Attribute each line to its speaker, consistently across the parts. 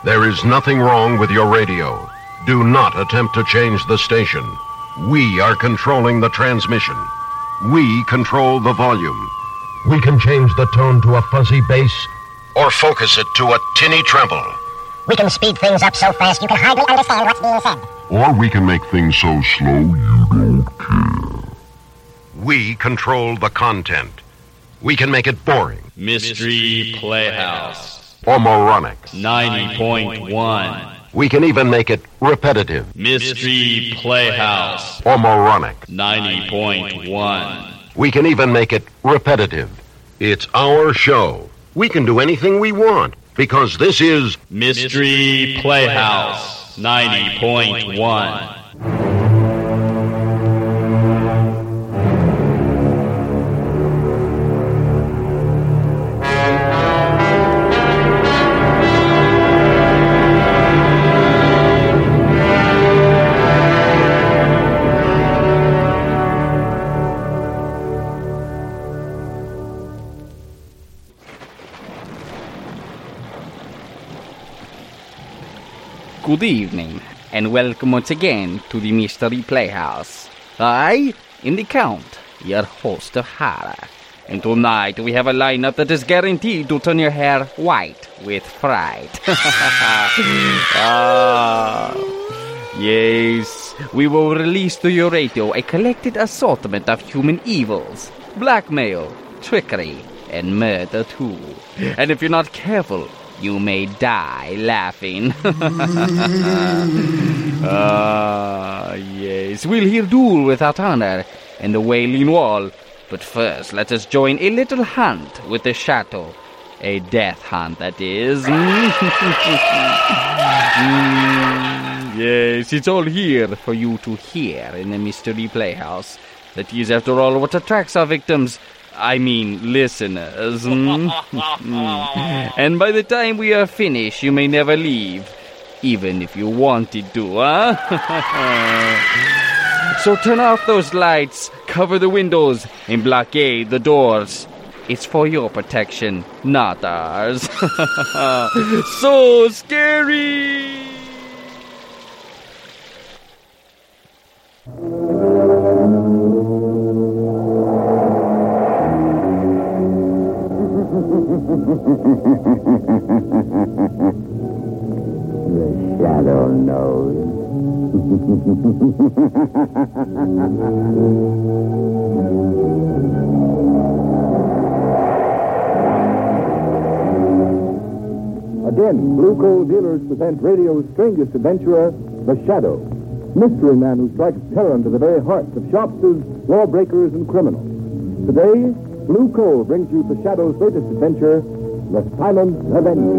Speaker 1: There is nothing wrong with your radio. Do not attempt to change the station. We are controlling the transmission. We control the volume. We can change the tone to a fuzzy bass or focus it to a tinny treble.
Speaker 2: We can speed things up so fast you can hardly understand what's being said.
Speaker 3: Or we can make things so slow you don't care.
Speaker 1: We control the content. We can make it boring.
Speaker 4: Mystery Playhouse.
Speaker 1: Or moronic.
Speaker 4: 90.1.
Speaker 1: We can even make it repetitive.
Speaker 4: Mystery Playhouse.
Speaker 1: Or moronic.
Speaker 4: 90.1.
Speaker 1: We can even make it repetitive. It's our show. We can do anything we want because this is
Speaker 4: Mystery Playhouse. 90.1.
Speaker 5: Good evening, and welcome once again to the Mystery Playhouse. I am the Count, your host of horror. And tonight we have a lineup that is guaranteed to turn your hair white with fright. Yes, we will release to your radio a collected assortment of human evils, blackmail, trickery, and murder too. And if you're not careful, you may die laughing. Yes, we'll hear Duel Without Honor and The Wailing Wall. But first, let us join a little hunt with the Shadow. A death hunt, that is. Yes, it's all here for you to hear in the Mystery Playhouse. That is, after all, what attracts our victims. I mean, listeners. And by the time we are finished, you may never leave. Even if you wanted to, huh? So turn off those lights, cover the windows, and blockade the doors. It's for your protection, not ours. So scary!
Speaker 6: The shadow knows.
Speaker 7: Again, Blue Coal Dealers present radio's strangest adventurer, The Shadow. Mystery man who strikes terror into the very hearts of shopsters, lawbreakers, and criminals. Today, Blue Coal brings you The Shadow's latest adventure, The Silent Avenger.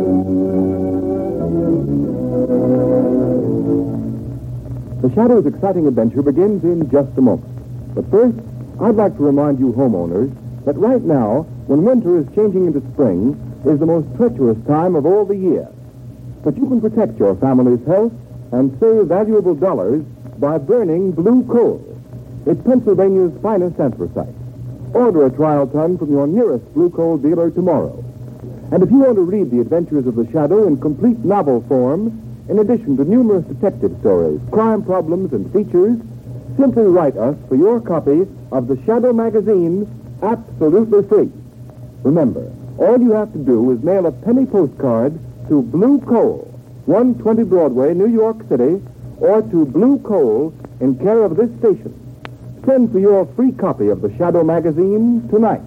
Speaker 7: The Shadow's exciting adventure begins in just a moment. But first, I'd like to remind you homeowners that right now, when winter is changing into spring, is the most treacherous time of all the year. But you can protect your family's health and save valuable dollars by burning Blue Coal. It's Pennsylvania's finest anthracite. Order a trial ton from your nearest Blue Coal dealer tomorrow. And if you want to read the adventures of the Shadow in complete novel form, in addition to numerous detective stories, crime problems, and features, simply write us for your copy of the Shadow magazine absolutely free. Remember, all you have to do is mail a penny postcard to Blue Coal, 120 Broadway, New York City, or to Blue Coal in care of this station. Send for your free copy of the Shadow magazine tonight.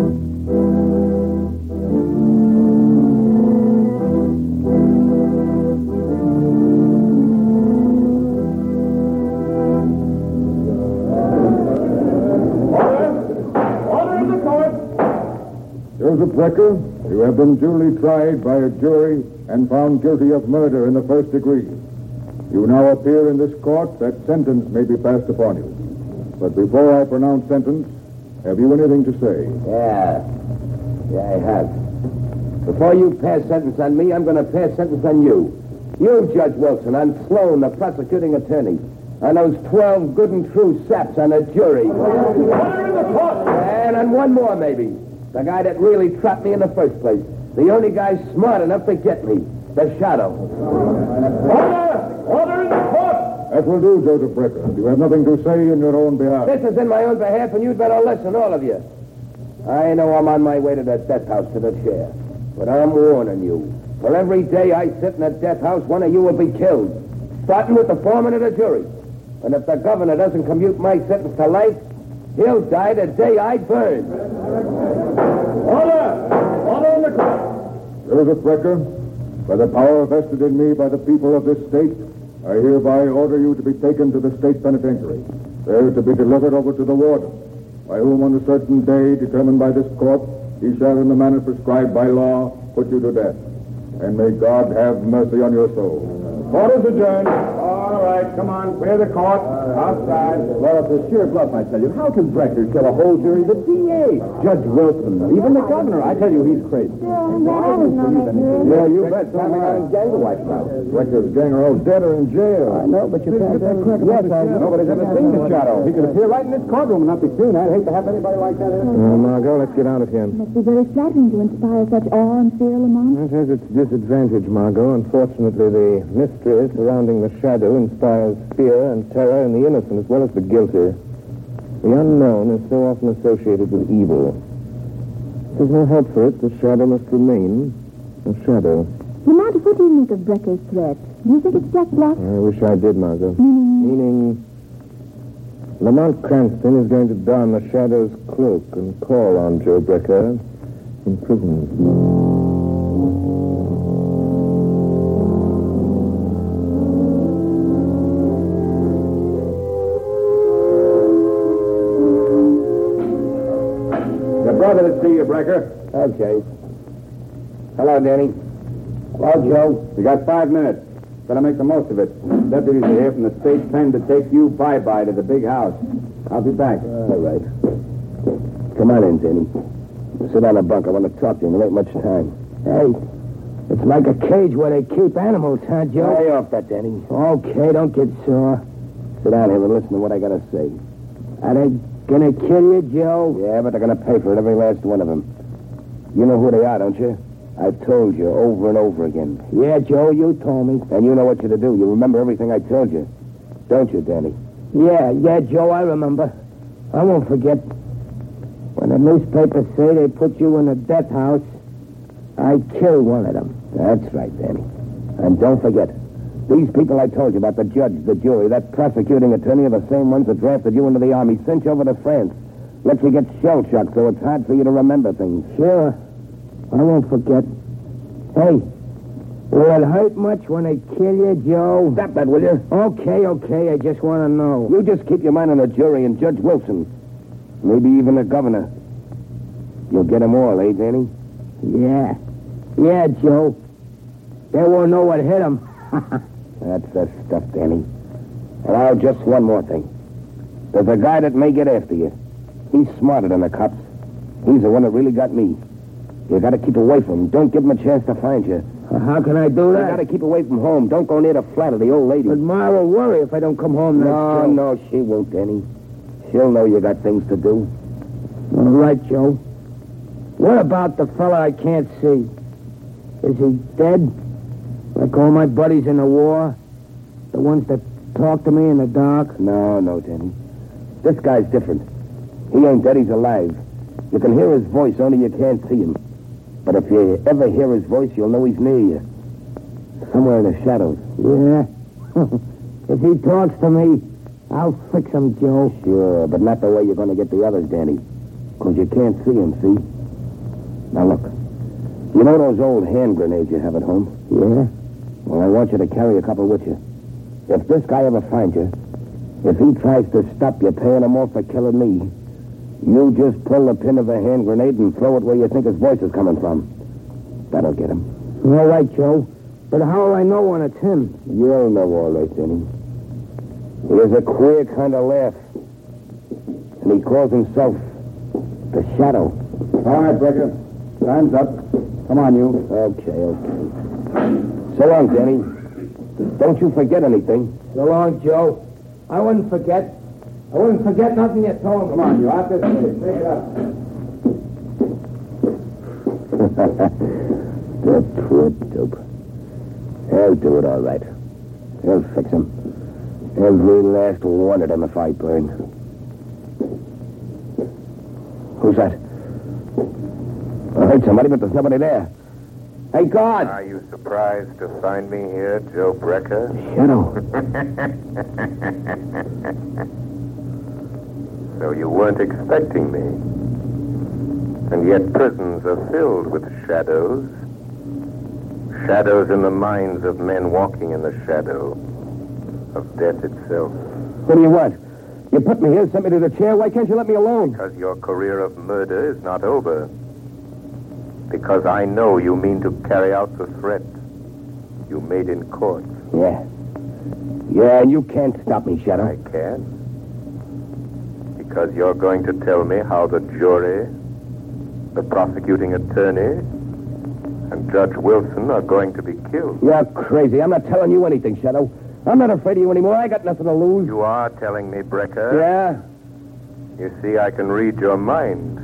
Speaker 8: Joseph Brecker, you have been duly tried by a jury and found guilty of murder in the first degree. You now appear in this court that sentence may be passed upon you. But before I pronounce sentence, have you anything to say?
Speaker 6: Yeah, I have. Before you pass sentence on me, I'm going to pass sentence on you. You, Judge Wilson, on Sloan, the prosecuting attorney. On those 12 good and true saps on the jury. And on one more, maybe. The guy that really trapped me in the first place. The only guy smart enough to get me. The Shadow.
Speaker 8: Order in the court! That will do, Joseph Brecker. You have nothing to say in your own behalf.
Speaker 6: This is in my own behalf, and you'd better listen, all of you. I know I'm on my way to the death house to the chair, but I'm warning you. For every day I sit in a death house, one of you will be killed, starting with the foreman of the jury. And if the governor doesn't commute my sentence to life, he'll die the day I burn.
Speaker 8: Order! Order in the court! Joseph Brecker, by the power vested in me by the people of this state, I hereby order you to be taken to the state penitentiary, there to be delivered over to the warden, by whom on a certain day determined by this court, he shall in the manner prescribed by law put you to death. And may God have mercy on your soul. Court is adjourned. All right, come on, clear the court. Outside.
Speaker 7: Well, it's a sheer bluff, I tell you. How can Brecker kill a whole jury? The DA, Judge Wilson, even the governor. I tell you, he's crazy.
Speaker 2: I was not that jury.
Speaker 7: Yeah, you bet. Something out in gang to wipe out. Brecker's gang are all dead or in jail. I know, but you can't get that crack. Yes, nobody's ever seen the Shadow. He could appear right in this courtroom and not be seen. I'd hate to have anybody like that in. Margot, let's get out of here.
Speaker 2: It must be very flattering to inspire such awe and fear, Lamont.
Speaker 7: It has its disadvantage, Margot. Unfortunately, the mystery surrounding the Shadow inspires fear and terror in the innocent as well as the guilty. The unknown is so often associated with evil. There's no help for it. The Shadow must remain a shadow.
Speaker 2: Lamont, what do you make of Brecker's threat? Do you think it's just bluff?
Speaker 7: I wish I did, Margot.
Speaker 2: Meaning?
Speaker 7: Lamont Cranston is going to don the Shadow's cloak and call on Joe Brecker in prison.
Speaker 8: Brother to see you, Brecker.
Speaker 6: Okay. Hello, Danny. Hello, Joe.
Speaker 8: You got 5 minutes. Better make the most of it. Deputies are here from the state pen to take you bye-bye to the big house. I'll be back.
Speaker 6: All right. Come on in, Danny. Sit on the bunk. I want to talk to you. There ain't much time. Hey, it's like a cage where they keep animals, huh, Joe? Lay off that, Danny. Okay, don't get sore. Sit down here and listen to what I got to say. Are they gonna kill you, Joe? Yeah, but they're gonna pay for it, every last one of them. You know who they are, don't you? I've told you over and over again. Yeah, Joe, you told me. And you know what you're to do. You remember everything I told you. Don't you, Danny? Yeah, Joe, I remember. I won't forget. When the newspapers say they put you in a death house, I killed one of them. That's right, Danny. And don't forget, these people I told you about, the judge, the jury, that prosecuting attorney are the same ones that drafted you into the army, sent you over to France, let you get shell-shocked so it's hard for you to remember things. Sure. I won't forget. Hey, will it hurt much when they kill you, Joe? Stop that, will you? Okay. I just want to know. You just keep your mind on the jury and Judge Wilson. Maybe even the governor. You'll get them all, eh, Danny? Yeah, Joe. They won't know what hit them. That's the stuff, Danny. And now, just one more thing. There's a guy that may get after you. He's smarter than the cops. He's the one that really got me. You gotta keep away from him. Don't give him a chance to find you. How can I do that? You gotta keep away from home. Don't go near the flat of the old lady. But Ma will worry if I don't come home next Joe. No, she won't, Danny. She'll know you got things to do. All right, Joe. What about the fella I can't see? Is he dead? Like all my buddies in the war? The ones that talk to me in the dark? No, Danny. This guy's different. He ain't dead, he's alive. You can hear his voice, only you can't see him. But if you ever hear his voice, you'll know he's near you. Somewhere in the shadows. Yeah? If he talks to me, I'll fix him, Joe. Sure, but not the way you're going to get the others, Danny. Because you can't see him, see? Now, look. You know those old hand grenades you have at home? Yeah? Well, I want you to carry a couple with you. If this guy ever finds you, if he tries to stop you paying him off for killing me, you just pull the pin of the hand grenade and throw it where you think his voice is coming from. That'll get him. All right, Joe. But how will I know when it's him? You'll know all right, Danny. He has a queer kind of laugh. And he calls himself the Shadow.
Speaker 8: All right, Brecker. Time's up. Come on, you.
Speaker 6: Okay. So long, Danny. Don't you forget anything. So long, Joe. I wouldn't forget. I wouldn't forget nothing you told me.
Speaker 8: Come on, you out this way. Take it up.
Speaker 6: The poor dope. He'll do it all right. He'll fix him. Every last one of them if I burn. Who's that? I heard somebody, but there's nobody there. Hey, God!
Speaker 9: Are you surprised to find me here, Joe Brecker?
Speaker 6: Shadow.
Speaker 9: So you weren't expecting me. And yet prisons are filled with shadows. Shadows in the minds of men walking in the shadow of death itself.
Speaker 6: What do you want? You put me here, sent me to the chair. Why can't you let me alone?
Speaker 9: Because your career of murder is not over. Because I know you mean to carry out the threat you made in court.
Speaker 6: Yeah. Yeah, and you can't stop me, Shadow.
Speaker 9: I can. Because you're going to tell me how the jury, the prosecuting attorney, and Judge Wilson are going to be killed.
Speaker 6: You're crazy. I'm not telling you anything, Shadow. I'm not afraid of you anymore. I got nothing to lose.
Speaker 9: You are telling me, Brecker.
Speaker 6: Yeah?
Speaker 9: You see, I can read your mind.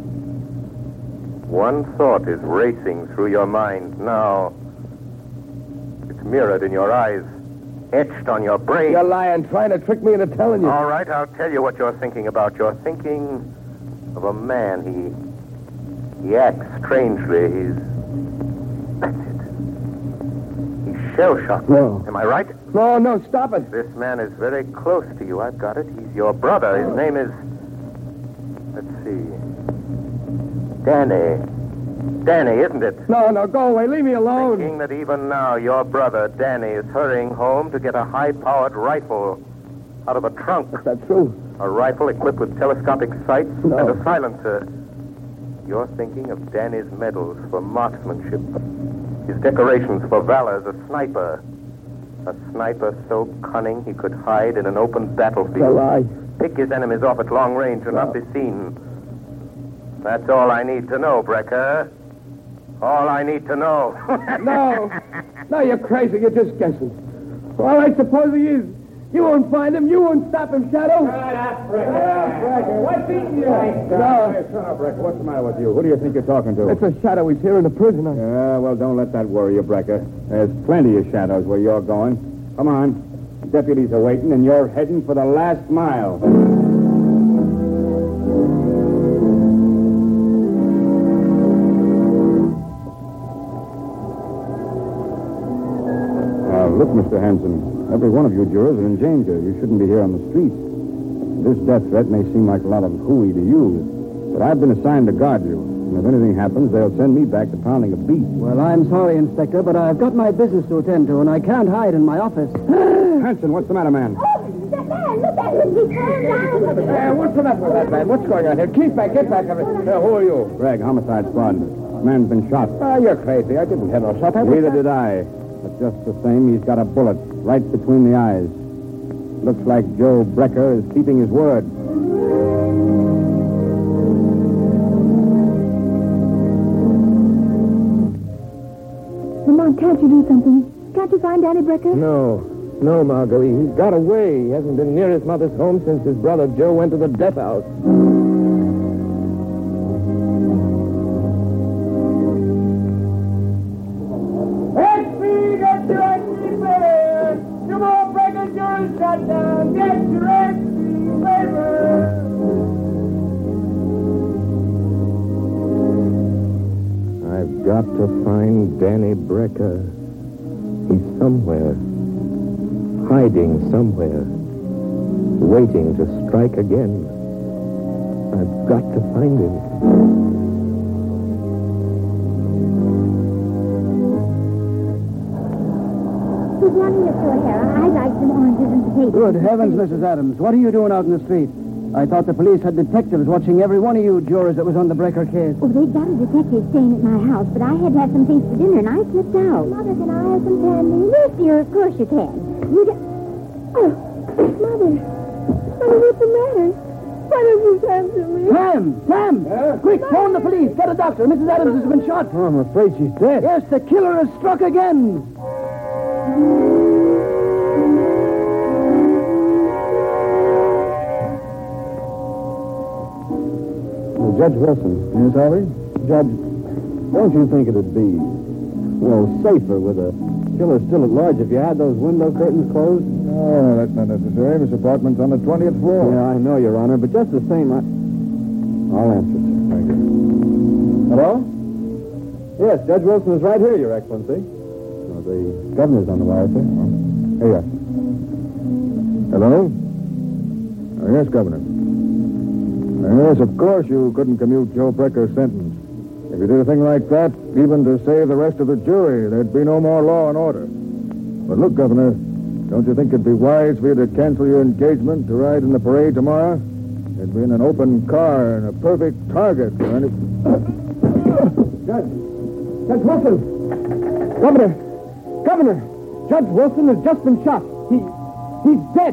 Speaker 9: One thought is racing through your mind now. It's mirrored in your eyes, etched on your brain.
Speaker 6: You're lying, trying to trick me into telling you.
Speaker 9: All right, I'll tell you what you're thinking about. You're thinking of a man. He acts strangely. That's it. He's shell-shocked.
Speaker 6: No.
Speaker 9: Am I right?
Speaker 6: No, stop it.
Speaker 9: This man is very close to you. I've got it. He's your brother. His name is... Let's see. Danny. Danny, isn't it?
Speaker 6: No, go away. Leave me alone.
Speaker 9: Thinking that even now your brother, Danny, is hurrying home to get a high-powered rifle out of a trunk.
Speaker 6: Is that true?
Speaker 9: A rifle equipped with telescopic sights
Speaker 6: No.
Speaker 9: and a silencer. You're thinking of Danny's medals for marksmanship. His decorations for valor as a sniper. A sniper so cunning he could hide in an open battlefield.
Speaker 6: It's a lie.
Speaker 9: Pick his enemies off at long range and not be seen. That's all I need to know, Brecker. All I need to know.
Speaker 6: No, you're crazy. You're just guessing. All right, suppose he is. You won't find him. You won't stop him, Shadow.
Speaker 8: Brecker.
Speaker 6: What's eating you?
Speaker 8: No. Hey, shut up, Brecker. What's the matter with you? Who do you think you're talking to?
Speaker 6: It's a Shadow. He's here in the prison.
Speaker 8: Yeah, well, don't let that worry you, Brecker. There's plenty of shadows where you're going. Come on. Deputies are waiting, and you're heading for the last mile. Look, Mr. Hanson, every one of you jurors are in danger. You shouldn't be here on the street. This death threat may seem like a lot of hooey to you, but I've been assigned to guard you. And if anything happens, they'll send me back to pounding a beat.
Speaker 10: Well, I'm sorry, Inspector, but I've got my business to attend to, and I can't hide in my office.
Speaker 8: Hanson, what's the matter, man?
Speaker 2: Oh, the man, look at him. He's turned down.
Speaker 6: What's the matter with that man? What's going on here? Keep back, get back. Who are you?
Speaker 8: Greg, homicide squad. Man's been shot.
Speaker 6: You're crazy. I didn't have no shot.
Speaker 8: Neither did I. But just the same, he's got a bullet right between the eyes. Looks like Joe Brecker is keeping his word.
Speaker 2: Lamont, can't you do something? Can't you find Danny Brecker?
Speaker 6: No, Marguerite. He's got away. He hasn't been near his mother's home since his brother Joe went to the death house. I've got to find Danny Brecker. He's somewhere. Hiding somewhere. Waiting to strike again. I've got to find him.
Speaker 2: He's wanting your store, Hera. I'd like some oranges and potatoes.
Speaker 10: Good heavens, Mrs. Adams. What are you doing out in the street? I thought the police had detectives watching every one of you jurors that was on the Brecker case.
Speaker 2: Oh, they've got a detective staying at my house, but I had to have some things for dinner, and I slipped out. Mother, can I have some candy? Yes, dear, of course you can. You get... Oh, Mother. Mother, what's the matter? What have you done to me?
Speaker 10: Sam! Quick, phone the police. Get a doctor. Mrs. Adams has been shot.
Speaker 6: Oh, I'm afraid she's dead.
Speaker 10: Yes, the killer has struck again.
Speaker 8: Judge Wilson. Yes, Harvey? Judge, don't you think it'd be, safer with a
Speaker 10: killer's still at large. Have you had those window curtains closed?
Speaker 8: No, that's not necessary. This apartment's on the 20th floor.
Speaker 10: Yeah, I know, Your Honor, but just the same, I'll answer, sir.
Speaker 8: Thank you.
Speaker 10: Hello? Yes, Judge Wilson is right here, Your Excellency. Well, the governor's on the wire, sir.
Speaker 8: Here you are. Hello? Yes, Governor. Yes, of course you couldn't commute Joe Brecker's sentence. If you did a thing like that, even to save the rest of the jury, there'd be no more law and order. But look, Governor, don't you think it'd be wise for you to cancel your engagement to ride in the parade tomorrow? It'd be in an open car and a perfect target for any...
Speaker 10: Judge Wilson! Governor! Judge Wilson has just been shot. He's dead.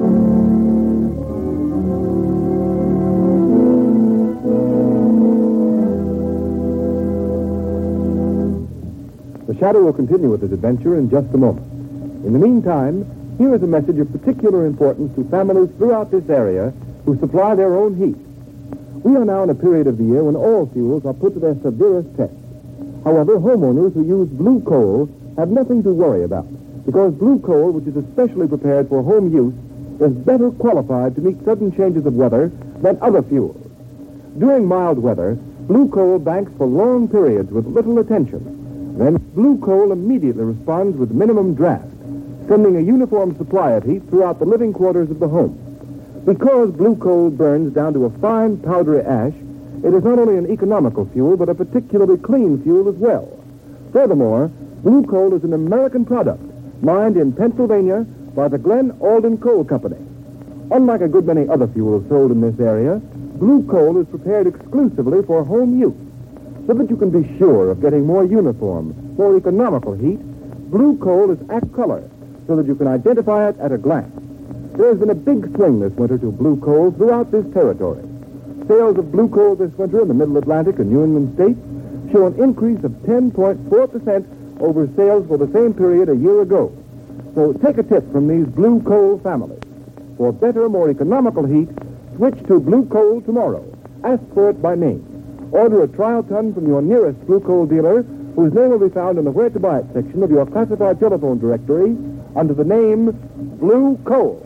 Speaker 7: The Shadow will continue with his adventure in just a moment. In the meantime, here is a message of particular importance to families throughout this area who supply their own heat. We are now in a period of the year when all fuels are put to their severest test. However, homeowners who use blue coal have nothing to worry about, because blue coal, which is especially prepared for home use, is better qualified to meet sudden changes of weather than other fuels. During mild weather, blue coal banks for long periods with little attention. Then blue coal immediately responds with minimum draft, sending a uniform supply of heat throughout the living quarters of the home. Because blue coal burns down to a fine powdery ash, it is not only an economical fuel, but a particularly clean fuel as well. Furthermore, blue coal is an American product, mined in Pennsylvania by the Glen Alden Coal Company. Unlike a good many other fuels sold in this area, blue coal is prepared exclusively for home use. So that you can be sure of getting more uniform, more economical heat, blue coal is act color, so that you can identify it at a glance. There has been a big swing this winter to blue coal throughout this territory. Sales of blue coal this winter in the Middle Atlantic and New England states show an increase of 10.4% over sales for the same period a year ago. So take a tip from these blue coal families. For better, more economical heat, switch to blue coal tomorrow. Ask for it by name. Order a trial ton from your nearest blue coal dealer, whose name will be found in the Where to Buy It section of your classified telephone directory under the name Blue Coal.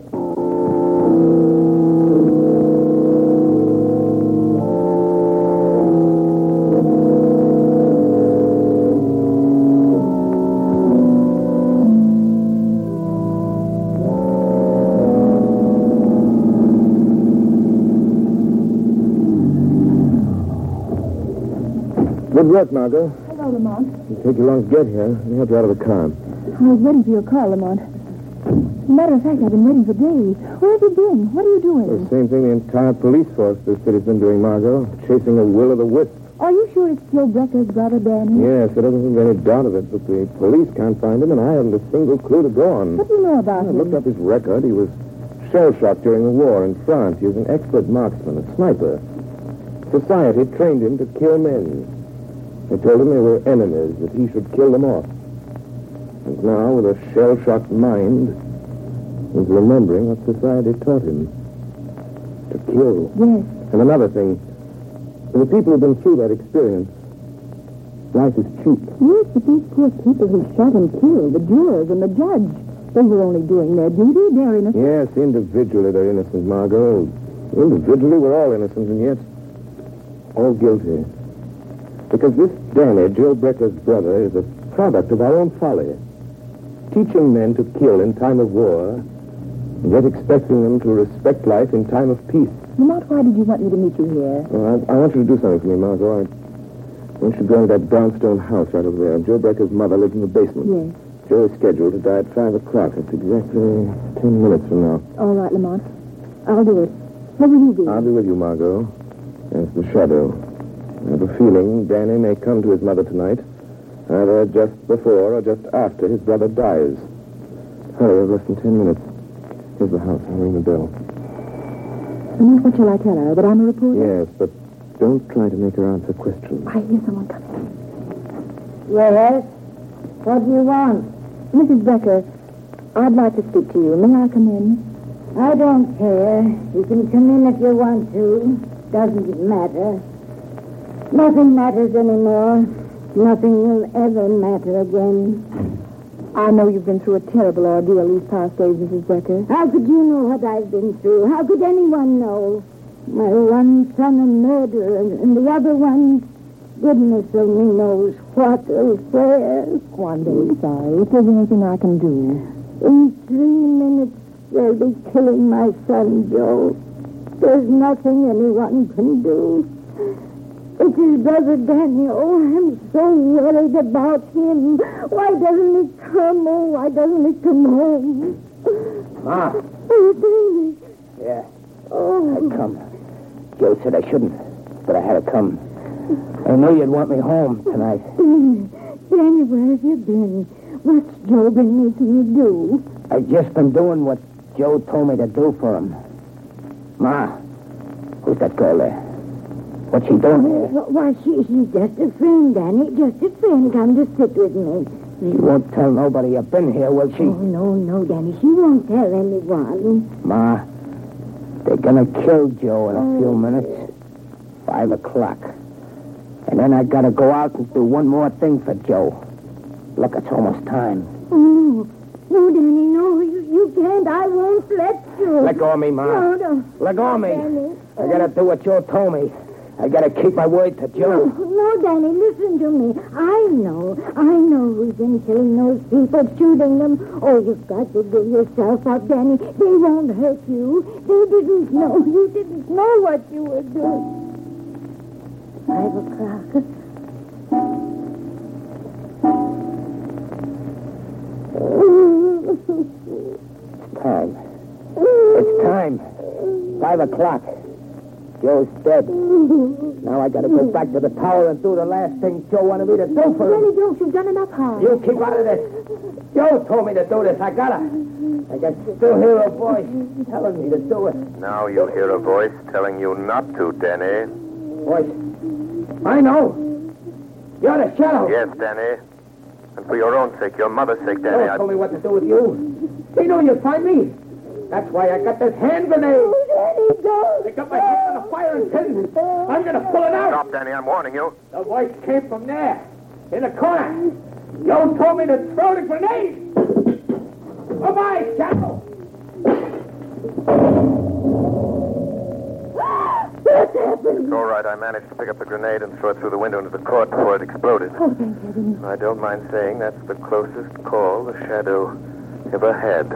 Speaker 6: Good work, Margot.
Speaker 2: Hello, Lamont.
Speaker 6: It'll take you long to get here. Let me help you out of the car.
Speaker 2: I was waiting for your call, Lamont. Matter of fact, I've been waiting for days. Where have you been? What are you doing?
Speaker 6: The same thing the entire police force this city's been doing, Margot. Chasing the will of the wisp.
Speaker 2: Are you sure it's Joe Brecker's brother, Danny?
Speaker 6: Yes, there doesn't seem to be any doubt of it, but the police can't find him, and I haven't a single clue to go on.
Speaker 2: What do you know about
Speaker 6: I
Speaker 2: him?
Speaker 6: looked up his record. He was shell-shocked during the war in France. He was an expert marksman, a sniper. Society trained him to kill men. They told him they were enemies, that he should kill them off. And now, with a shell-shocked mind, he's remembering what society taught him. To kill.
Speaker 2: Yes.
Speaker 6: And another thing, for the people who've been through that experience, life is cheap.
Speaker 2: Yes, but these poor people who shot and killed, the jurors and the judge, they were only doing their duty. They're innocent.
Speaker 6: Yes, individually they're innocent, Margot. Individually we're all innocent, and yet all guilty. Because this Danny, Joe Brecker's brother, is a product of our own folly. Teaching men to kill in time of war, and yet expecting them to respect life in time of peace.
Speaker 2: Lamont, why did you want me to meet you here?
Speaker 6: Well, I want you to do something for me, Margot. I want you to go into that brownstone house right over there. Joe Brecker's mother lives in the basement.
Speaker 2: Yes.
Speaker 6: Joe is scheduled to die at 5 o'clock. It's exactly 10 minutes from now.
Speaker 2: All right, Lamont. I'll do it. Where will you be?
Speaker 6: I'll be with you, Margot. As the shadow. I have a feeling Danny may come to his mother tonight, either just before or just after his brother dies. Hurry, less than 10 minutes. Here's the house. I'll ring the bell.
Speaker 2: Lamont, what shall I tell her? That I'm a reporter?
Speaker 6: Yes, but don't try to make her answer questions.
Speaker 2: I hear someone coming.
Speaker 11: Yes? What do you want?
Speaker 2: Mrs. Brecker, I'd like to speak to you. May I come in?
Speaker 11: I don't care. You can come in if you want to. Doesn't matter. Nothing matters anymore. Nothing will ever matter again.
Speaker 2: I know you've been through a terrible ordeal these past days, Mrs. Becker.
Speaker 11: How could you know what I've been through? How could anyone know? My one son a murderer, and the other one, goodness only knows what where.
Speaker 2: One day, sorry. If there's anything I can do.
Speaker 11: In 3 minutes, they'll be killing my son, Joe. There's nothing anyone can do. It's his brother Daniel. I'm so worried about him. Why doesn't he come? Oh, why doesn't he come home?
Speaker 6: Ma.
Speaker 11: Oh, Danny.
Speaker 6: Yeah.
Speaker 11: Oh.
Speaker 6: I'd come. Joe said I shouldn't, but I had to come. I knew you'd want me home tonight.
Speaker 11: Danny, where have you been? What's Joe been making you do?
Speaker 6: I've just been doing what Joe told me to do for him. Ma, who's that girl there? What's she doing here?
Speaker 11: Why, she's just a friend, Danny. Just a friend. Come to sit with me.
Speaker 6: She won't tell nobody you've been here, will she?
Speaker 11: Oh, no, Danny. She won't tell anyone.
Speaker 6: Ma, they're gonna kill Joe in a few minutes. 5 o'clock. And then I gotta go out and do one more thing for Joe. Look, it's almost time.
Speaker 11: Oh, no. No, Danny, no. You can't. I won't let you.
Speaker 6: Let go of me, Ma.
Speaker 11: No.
Speaker 6: Let go of me.
Speaker 11: Danny.
Speaker 6: I gotta do what Joe told me. I gotta keep my word to Joe.
Speaker 11: No, Danny, listen to me. I know who's been killing those people, shooting them. Oh, you've got to give yourself up, Danny. They won't hurt you. They didn't know. You didn't know what you were doing. 5 o'clock.
Speaker 6: It's time. It's time. 5 o'clock. Joe's dead. Now I gotta go back to the tower and do the last thing Joe wanted me to do for him.
Speaker 2: Danny, don't. You've done enough harm.
Speaker 6: You keep out of this. Joe told me to do this. I gotta. I can still hear a voice telling me to do it.
Speaker 9: Now you'll hear a voice telling you not to, Danny.
Speaker 6: Voice. I know. You're the shadow.
Speaker 9: Yes, Danny. And for your own sake, your mother's sake, Danny,
Speaker 6: Joe told me what to do with you. He knew you'd find me. That's why I got this hand grenade.
Speaker 11: Danny, go.
Speaker 6: I got my hand on the firing pin. I'm gonna pull it out.
Speaker 9: Stop, Danny, I'm warning you.
Speaker 6: The voice came from there, in the corner. Joe told me to throw the grenade. Bye-bye, Shadow.
Speaker 11: What's happened?
Speaker 9: It's all right. I managed to pick up the grenade and throw it through the window into the court before it exploded.
Speaker 2: Oh, thank heaven.
Speaker 9: I don't mind saying that's the closest call the Shadow ever had.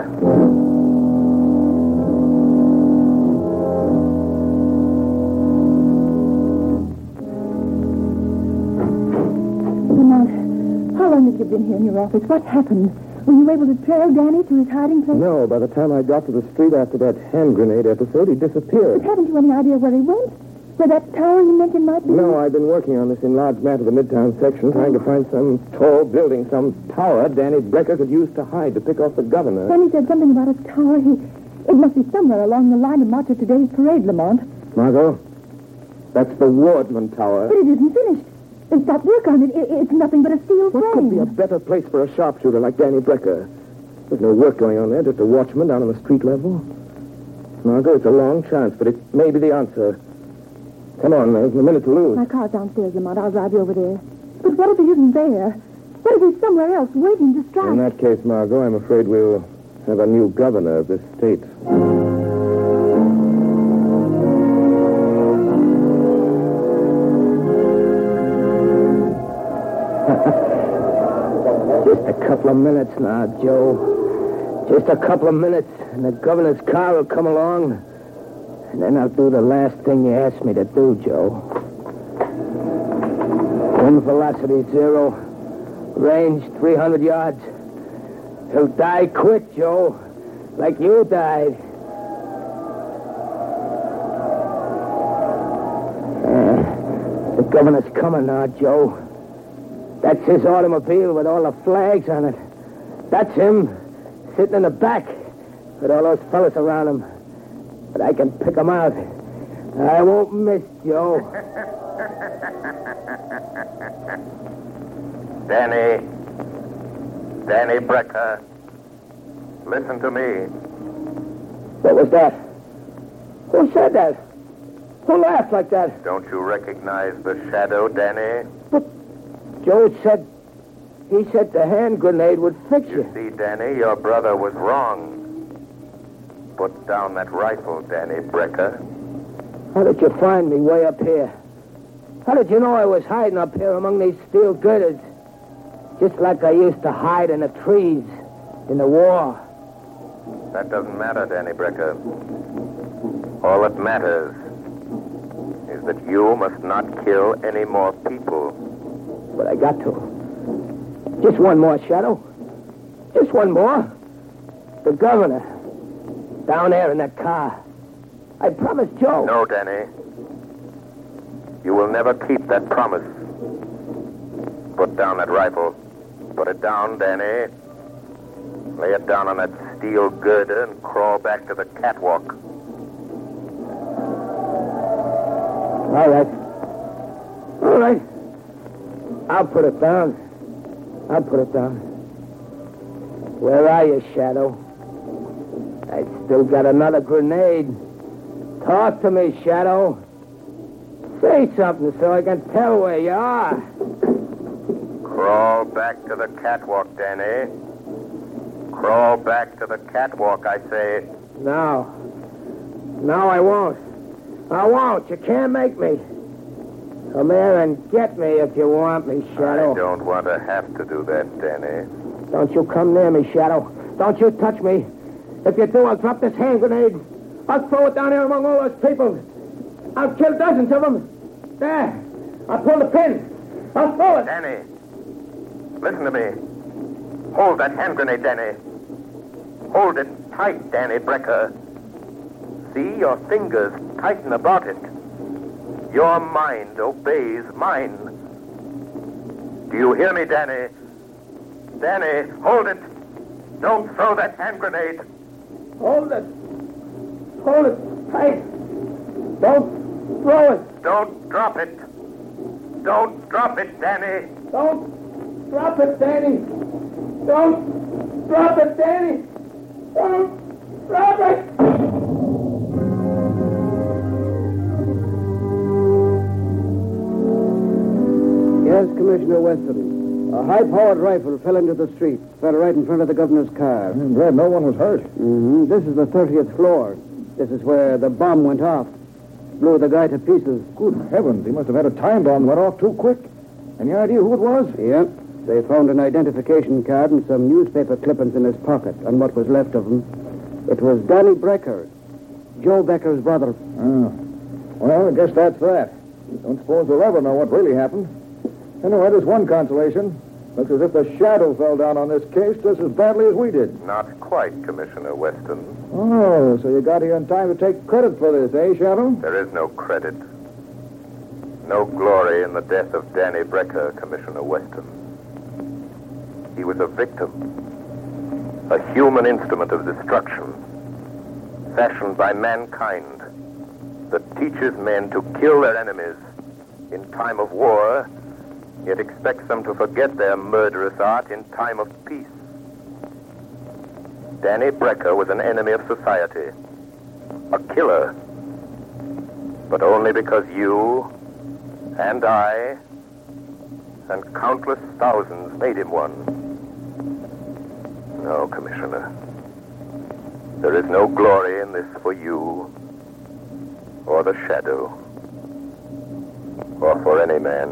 Speaker 2: How long have you been here in your office? What happened? Were you able to trail Danny to his hiding place?
Speaker 7: No, by the time I got to the street after that hand grenade episode, he disappeared.
Speaker 2: But haven't you any idea where he went? Where that tower you mentioned might be?
Speaker 7: No, I've been working on this enlarged map of the Midtown section, trying to find some tall building, some tower Danny Brecker could use to hide, to pick off the governor.
Speaker 2: Danny said something about a tower. It must be somewhere along the line of March of today's parade, Lamont.
Speaker 7: Margot, that's the Wardman Tower.
Speaker 2: But it isn't finished. They stopped work on it. It's nothing but a steel frame.
Speaker 7: What could be a better place for a sharpshooter like Danny Brecker? There's no work going on there, just a watchman down on the street level. Margot, it's a long chance, but it may be the answer. Come on, there's a minute to lose.
Speaker 2: My car's downstairs, Lamont. I'll drive you over there. But what if he isn't there? What if he's somewhere else waiting to strike?
Speaker 7: In that case, Margot, I'm afraid we'll have a new governor of this state.
Speaker 6: Just a couple of minutes now, Joe. Just a couple of minutes, and the governor's car will come along. And then I'll do the last thing you asked me to do, Joe. Wind velocity 0. Range 300 yards. He'll die quick, Joe. Like you died. The governor's coming now, Joe. That's his automobile with all the flags on it. That's him, sitting in the back with all those fellas around him. But I can pick him out. I won't miss, Joe.
Speaker 9: Danny Brecker, listen to me.
Speaker 6: What was that? Who said that? Who laughed like that?
Speaker 9: Don't you recognize the Shadow, Danny?
Speaker 6: But Joe said He said the hand grenade would fix you.
Speaker 9: See, Danny, your brother was wrong. Put down that rifle, Danny Brecker.
Speaker 6: How did you find me way up here? How did you know I was hiding up here among these steel girders? Just like I used to hide in the trees in the war.
Speaker 9: That doesn't matter, Danny Brecker. All that matters is that you must not kill any more people.
Speaker 6: But I got to. Just one more, Shadow. Just one more. The governor. Down there in that car. I promised Joe.
Speaker 9: No, Danny. You will never keep that promise. Put down that rifle. Put it down, Danny. Lay it down on that steel girder and crawl back to the catwalk.
Speaker 6: All right. All right. I'll put it down. I'll put it down. Where are you, Shadow? I still got another grenade. Talk to me, Shadow. Say something so I can tell where you are.
Speaker 9: Crawl back to the catwalk, Danny. Crawl back to the catwalk, I say.
Speaker 6: No. No, I won't. I won't. You can't make me. Come here and get me if you want me, Shadow.
Speaker 9: I don't want to have to do that, Danny.
Speaker 6: Don't you come near me, Shadow. Don't you touch me. If you do, I'll drop this hand grenade. I'll throw it down here among all those people. I'll kill dozens of them. There. I'll pull the pin. I'll throw it.
Speaker 9: Danny, listen to me. Hold that hand grenade, Danny. Hold it tight, Danny Brecker. See, your fingers tighten about it. Your mind obeys mine. Do you hear me, Danny? Danny, hold it. Don't throw that hand grenade.
Speaker 6: Hold it. Hold it tight. Don't throw it.
Speaker 9: Don't drop it. Don't drop it, Danny.
Speaker 6: Don't drop it, Danny. Don't drop it, Danny. Don't drop it.
Speaker 10: Yes, Commissioner Weston. A high-powered rifle fell into the street. Fell right in front of the governor's car.
Speaker 8: I'm glad no one was hurt.
Speaker 10: Mm-hmm. This is the 30th floor. This is where the bomb went off. Blew the guy to pieces.
Speaker 8: Good heavens, he must have had a time bomb that went off too quick. Any idea who it was?
Speaker 10: Yeah. They found an identification card and some newspaper clippings in his pocket, and what was left of him. It was Danny Brecker, Joe Becker's brother.
Speaker 8: Oh. Well, I guess that's that. Don't suppose we'll ever know what really happened. Anyway, there's one consolation. Looks as if the shadow fell down on this case just as badly as we did.
Speaker 9: Not quite, Commissioner Weston.
Speaker 8: Oh, so you got here in time to take credit for this, eh, Shadow?
Speaker 9: There is no credit. No glory in the death of Danny Brecker, Commissioner Weston. He was a victim. A human instrument of destruction. Fashioned by mankind. That teaches men to kill their enemies in time of war, yet expects them to forget their murderous art in time of peace. Danny Brecker was an enemy of society. A killer. But only because you and I and countless thousands made him one. No, Commissioner. There is no glory in this for you, or the shadow, or for any man.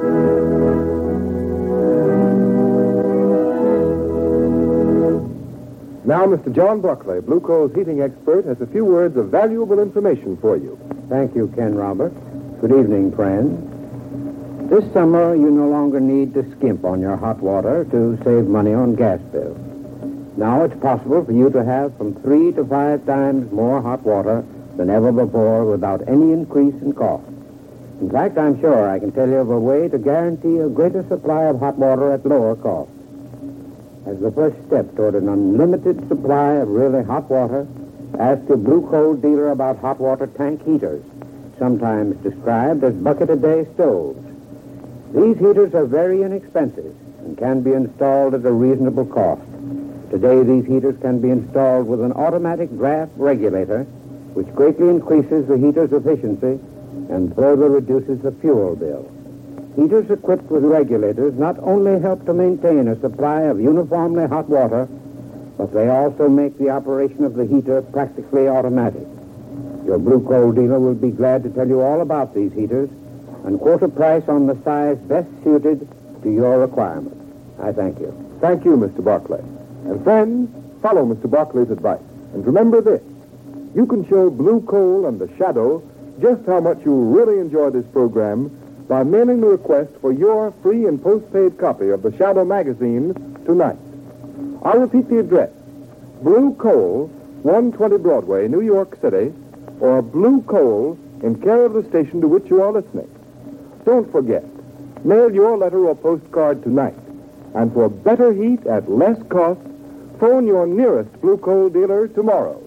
Speaker 7: Now, Mr. John Buckley, Blue Coal's heating expert, has a few words of valuable information for you.
Speaker 10: Thank you, Ken Roberts. Good evening, friends. This summer, you no longer need to skimp on your hot water to save money on gas bills. Now it's possible for you to have from 3 to 5 times more hot water than ever before without any increase in cost. In fact, I'm sure I can tell you of a way to guarantee a greater supply of hot water at lower cost. As the first step toward an unlimited supply of really hot water, ask your Blue Coal dealer about hot water tank heaters, sometimes described as bucket-a-day stoves. These heaters are very inexpensive and can be installed at a reasonable cost. Today, these heaters can be installed with an automatic draft regulator, which greatly increases the heater's efficiency and further reduces the fuel bill. Heaters equipped with regulators not only help to maintain a supply of uniformly hot water, but they also make the operation of the heater practically automatic. Your blue coal dealer will be glad to tell you all about these heaters and quote a price on the size best suited to your requirements. I thank you.
Speaker 7: Thank you, Mr. Barclay. And friends, follow Mr. Barclay's advice. And remember this, you can show Blue Coal and the Shadow just how much you really enjoy this program by mailing the request for your free and postpaid copy of the Shadow magazine tonight. I'll repeat the address. Blue Coal, 120 Broadway, New York City, or Blue Coal in care of the station to which you are listening. Don't forget, mail your letter or postcard tonight. And for better heat at less cost, phone your nearest Blue Coal dealer tomorrow.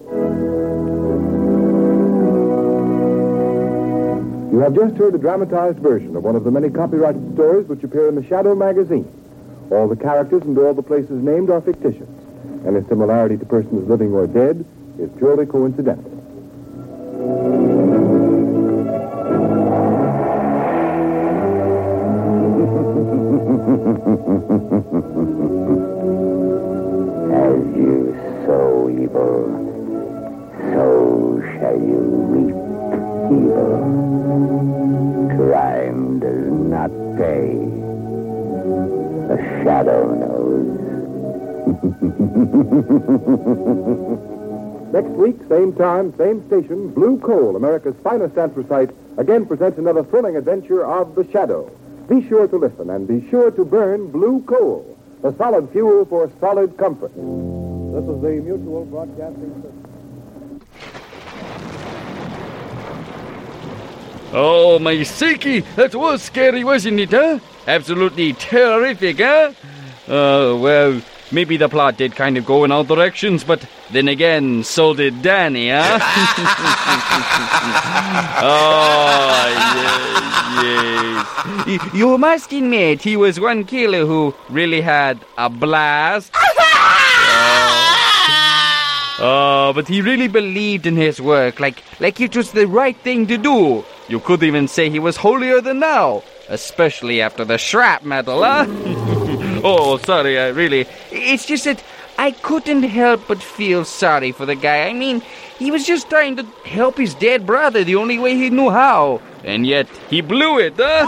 Speaker 7: You have just heard a dramatized version of one of the many copyrighted stories which appear in the Shadow magazine. All the characters and all the places named are fictitious. Any similarity to persons living or dead is purely coincidental.
Speaker 12: As you sow evil, so shall you reap evil. Crime does not pay. The Shadow knows.
Speaker 7: Next week, same time, same station, Blue Coal, America's finest anthracite, again presents another thrilling adventure of the Shadow. Be sure to listen and be sure to burn Blue Coal, the solid fuel for solid comfort. This is the Mutual Broadcasting System.
Speaker 5: Oh, my Siki, that was scary, wasn't it, huh? Absolutely terrific, huh? Well, maybe the plot did kind of go in all directions, but then again, so did Danny, huh? Oh, yes. You must admit, he was one killer who really had a blast. But he really believed in his work, like it was the right thing to do. You could even say he was holier than thou, especially after the shrapnel, huh? Oh, sorry, it's just that I couldn't help but feel sorry for the guy. I mean, he was just trying to help his dead brother the only way he knew how. And yet, he blew it, huh?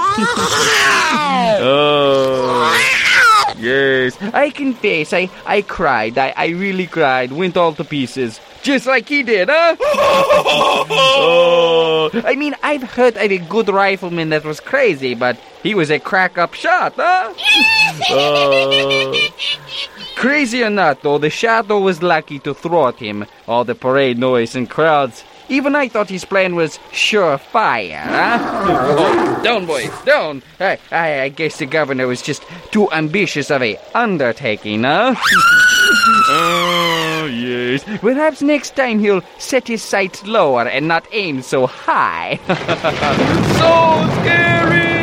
Speaker 5: Oh, yes. I confess, I cried. I really cried. Went all to pieces. Just like he did, huh? Oh, I mean, I've heard of a good rifleman that was crazy, but he was a crack-up shot, huh? Crazy or not, though, the Shadow was lucky to thwart him. All the parade noise and crowds. Even I thought his plan was surefire, huh? Oh, down, boys, down. I guess the governor was just too ambitious of a undertaking, huh? Oh, yes. Perhaps next time he'll set his sights lower and not aim so high. So scary!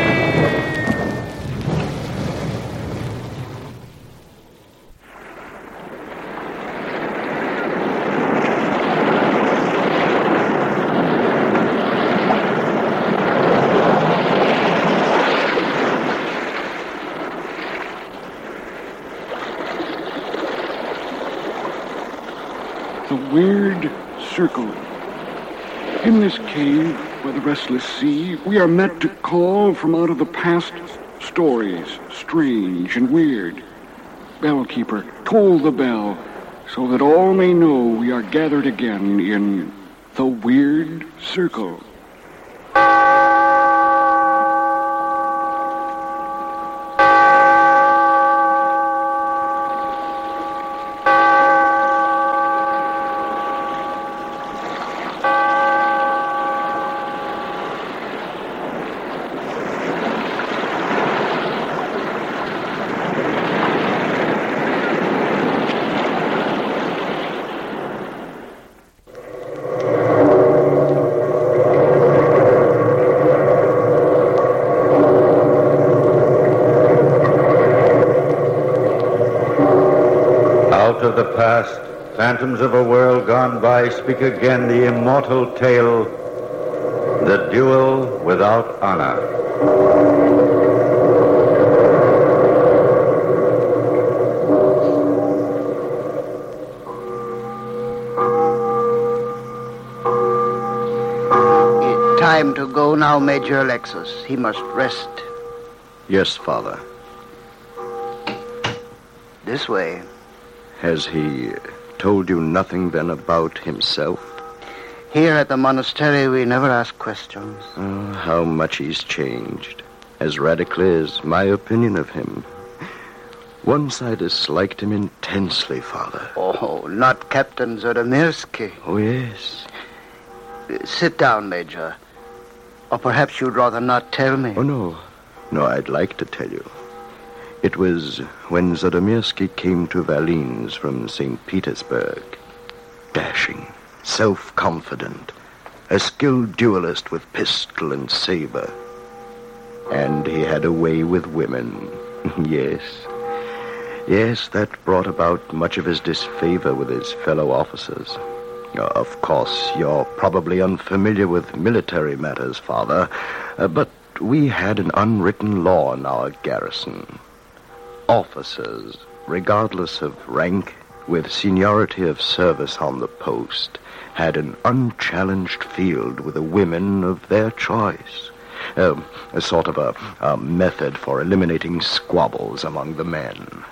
Speaker 13: The Weird Circle. In this cave by the restless sea, we are met to call from out of the past stories, strange and weird. Bellkeeper, toll the bell, so that all may know we are gathered again in the Weird Circle.
Speaker 14: Of the past, phantoms of a world gone by speak again the immortal tale The Duel Without Honor.
Speaker 15: Time to go now, Major Alexis. He must rest.
Speaker 16: Yes, Father.
Speaker 15: This way.
Speaker 16: Has he told you nothing then about himself?
Speaker 15: Here at the monastery, we never ask questions.
Speaker 16: Oh, how much he's changed. As radically as my opinion of him. Once I disliked him intensely, Father.
Speaker 15: Oh, not Captain Zodomirsky.
Speaker 16: Oh, yes.
Speaker 15: Sit down, Major. Or perhaps you'd rather not tell me.
Speaker 16: Oh, no. No, I'd like to tell you. It was when Zodomirsky came to Valines from St. Petersburg. Dashing, self-confident, a skilled duelist with pistol and saber. And he had a way with women. Yes. Yes, that brought about much of his disfavor with his fellow officers. Of course, you're probably unfamiliar with military matters, Father, but we had an unwritten law in our garrison. Officers, regardless of rank, with seniority of service on the post, had an unchallenged field with the women of their choice. A sort of a method for eliminating squabbles among the men.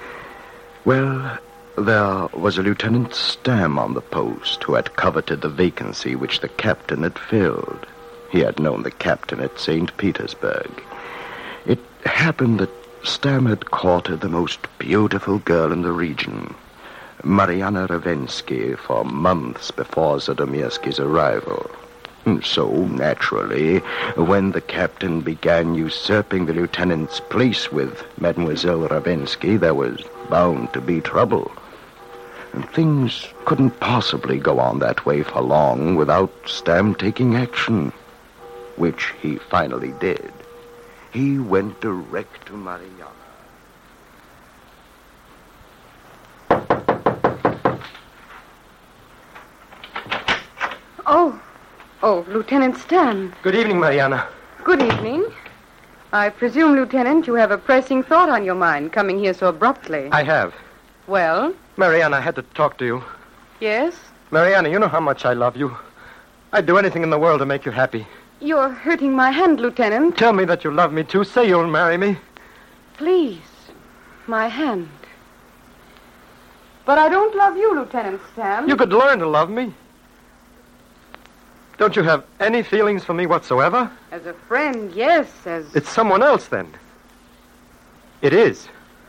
Speaker 16: Well, there was a Lieutenant Stam on the post who had coveted the vacancy which the captain had filled. He had known the captain at St. Petersburg. It happened that Stam had courted the most beautiful girl in the region, Mariana Ravensky, for months before Zodomirsky's arrival. So, naturally, when the captain began usurping the lieutenant's place with Mademoiselle Ravensky, there was bound to be trouble. And things couldn't possibly go on that way for long without Stam taking action, which he finally did. He went direct to Mariana.
Speaker 17: Oh, Lieutenant Stam.
Speaker 18: Good evening, Mariana.
Speaker 17: Good evening. I presume, Lieutenant, you have a pressing thought on your mind coming here so abruptly.
Speaker 18: I have.
Speaker 17: Well?
Speaker 18: Mariana, I had to talk to you.
Speaker 17: Yes?
Speaker 18: Mariana, you know how much I love you. I'd do anything in the world to make you happy.
Speaker 17: You're hurting my hand, Lieutenant.
Speaker 18: Tell me that you love me, too. Say you'll marry me.
Speaker 17: Please. My hand. But I don't love you, Lieutenant Stam.
Speaker 18: You could learn to love me. Don't you have any feelings for me whatsoever?
Speaker 17: As a friend, yes,
Speaker 18: It's someone else, then. It is.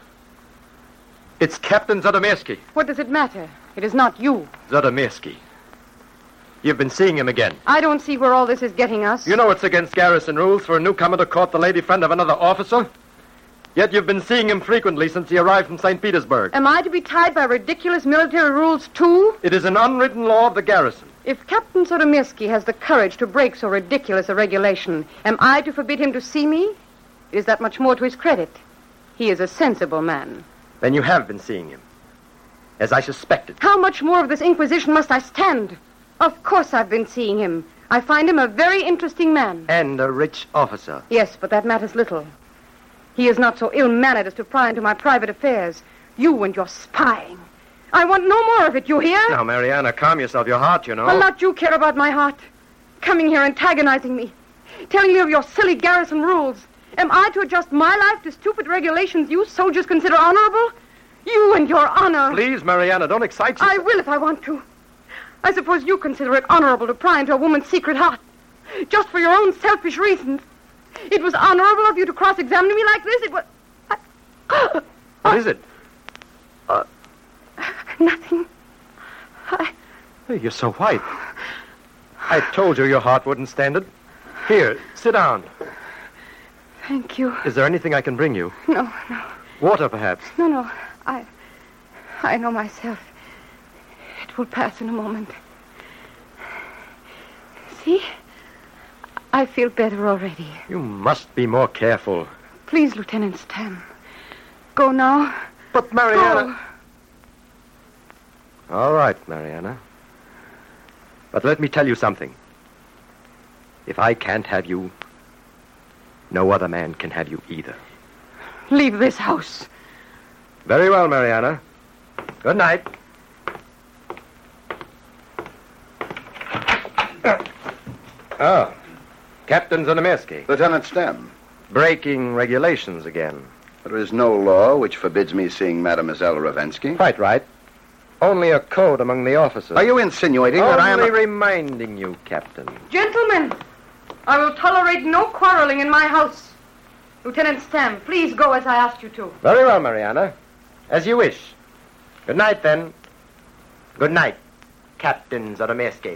Speaker 18: It's Captain Zodomirsky.
Speaker 17: What does it matter? It is not you.
Speaker 18: Zodomirsky. You've been seeing him again.
Speaker 17: I don't see where all this is getting us.
Speaker 18: You know it's against garrison rules for a newcomer to court the lady friend of another officer. Yet you've been seeing him frequently since he arrived from St. Petersburg.
Speaker 17: Am I to be tied by ridiculous military rules, too?
Speaker 18: It is an unwritten law of the garrison.
Speaker 17: If Captain Zodomirsky has the courage to break so ridiculous a regulation, am I to forbid him to see me? Is that much more to his credit? He is a sensible man.
Speaker 18: Then you have been seeing him, as I suspected.
Speaker 17: How much more of this inquisition must I stand? Of course I've been seeing him. I find him a very interesting man.
Speaker 18: And a rich officer.
Speaker 17: Yes, but that matters little. He is not so ill-mannered as to pry into my private affairs. You and your spying. I want no more of it, you hear?
Speaker 18: Now, Mariana, calm yourself. Your heart, you know.
Speaker 17: Will not you care about my heart? Coming here antagonizing me. Telling me of your silly garrison rules. Am I to adjust my life to stupid regulations you soldiers consider honorable? You and your honor.
Speaker 18: Please, Mariana, don't excite yourself.
Speaker 17: I will if I want to. I suppose you consider it honorable to pry into a woman's secret heart. Just for your own selfish reasons. It was honorable of you to cross-examine me like this. It was...
Speaker 18: What is it?
Speaker 17: Nothing.
Speaker 18: Hey, you're so white. I told you your heart wouldn't stand it. Here, sit down.
Speaker 17: Thank you.
Speaker 18: Is there anything I can bring you?
Speaker 17: No.
Speaker 18: Water, perhaps?
Speaker 17: No. I know myself. It will pass in a moment. See? I feel better already.
Speaker 18: You must be more careful.
Speaker 17: Please, Lieutenant Stam. Go now.
Speaker 18: But, Mariana...
Speaker 17: Go.
Speaker 18: All right, Mariana. But let me tell you something. If I can't have you, no other man can have you either.
Speaker 17: Leave this house.
Speaker 18: Very well, Mariana. Good night. Oh, Captain Zdomirsky.
Speaker 16: Lieutenant Stem.
Speaker 18: Breaking regulations again.
Speaker 16: There is no law which forbids me seeing Mademoiselle Ravensky.
Speaker 18: Quite right. Only a code among the officers.
Speaker 16: Are you insinuating that I am...
Speaker 18: Only reminding you, Captain.
Speaker 17: Gentlemen, I will tolerate no quarreling in my house. Lieutenant Stam, please go as I asked you to.
Speaker 18: Very well, Mariana. As you wish. Good night, then. Good night, Captain Zdomirsky.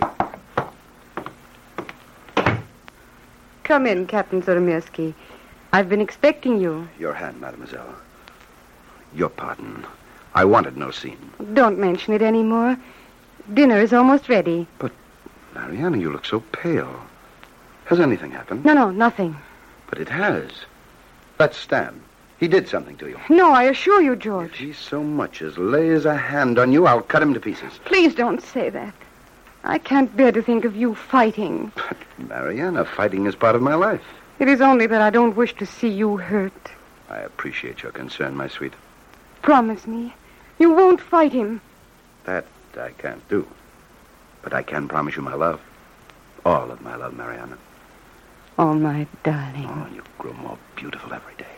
Speaker 17: Come in, Captain Zdomirsky. I've been expecting you.
Speaker 16: Your hand, mademoiselle. Your pardon. I wanted no scene.
Speaker 17: Don't mention it anymore. Dinner is almost ready.
Speaker 16: But, Mariana, you look so pale. Has anything happened?
Speaker 17: No, nothing.
Speaker 16: But it has. That's Stan. He did something to you.
Speaker 17: No, I assure you, George.
Speaker 16: If he so much as lays a hand on you, I'll cut him to pieces.
Speaker 17: Please don't say that. I can't bear to think of you fighting.
Speaker 16: But, Mariana, fighting is part of my life.
Speaker 17: It is only that I don't wish to see you hurt.
Speaker 16: I appreciate your concern, my sweet.
Speaker 17: Promise me. You won't fight him.
Speaker 16: That I can't do. But I can promise you my love. All of my love, Mariana.
Speaker 17: Oh, my darling.
Speaker 16: Oh, you grow more beautiful every day.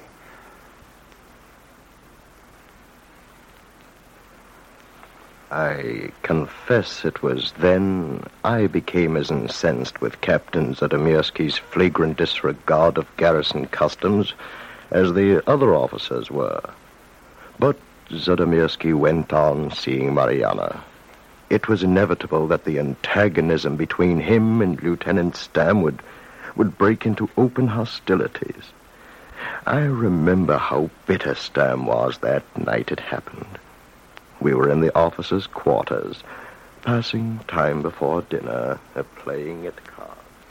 Speaker 16: I confess it was then I became as incensed with Captain Zdomirsky's flagrant disregard of garrison customs as the other officers were. But Zdomirsky went on seeing Mariana. It was inevitable that the antagonism between him and Lieutenant Stam would break into open hostilities. I remember how bitter Stam was that night it happened. We were in the officers' quarters, passing time before dinner, playing at cards.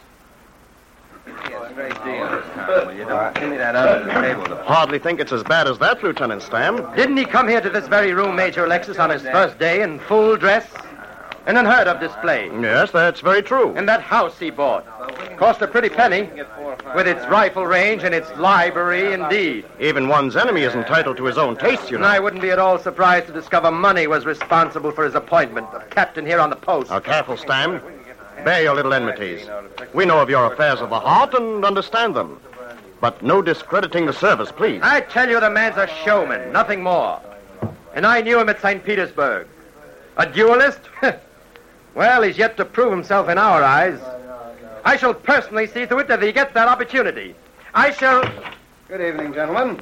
Speaker 18: Hardly think it's as bad as that, Lieutenant Stam. Didn't he come here to this very room, Major Alexis, on his first day in full dress? An unheard of display. Yes, that's very true. And that house he bought. Cost a pretty penny, with its rifle range and its library, indeed. Even one's enemy is entitled to his own taste, you know. And I wouldn't be at all surprised to discover money was responsible for his appointment of captain here on the post. Now, careful, Stam. Bear your little enmities. We know of your affairs of the heart and understand them. But no discrediting the service, please. I tell you, the man's a showman, nothing more. And I knew him at St. Petersburg. A duelist? Well, he's yet to prove himself in our eyes. I shall personally see to it that he gets that opportunity. I shall...
Speaker 16: Good evening, gentlemen.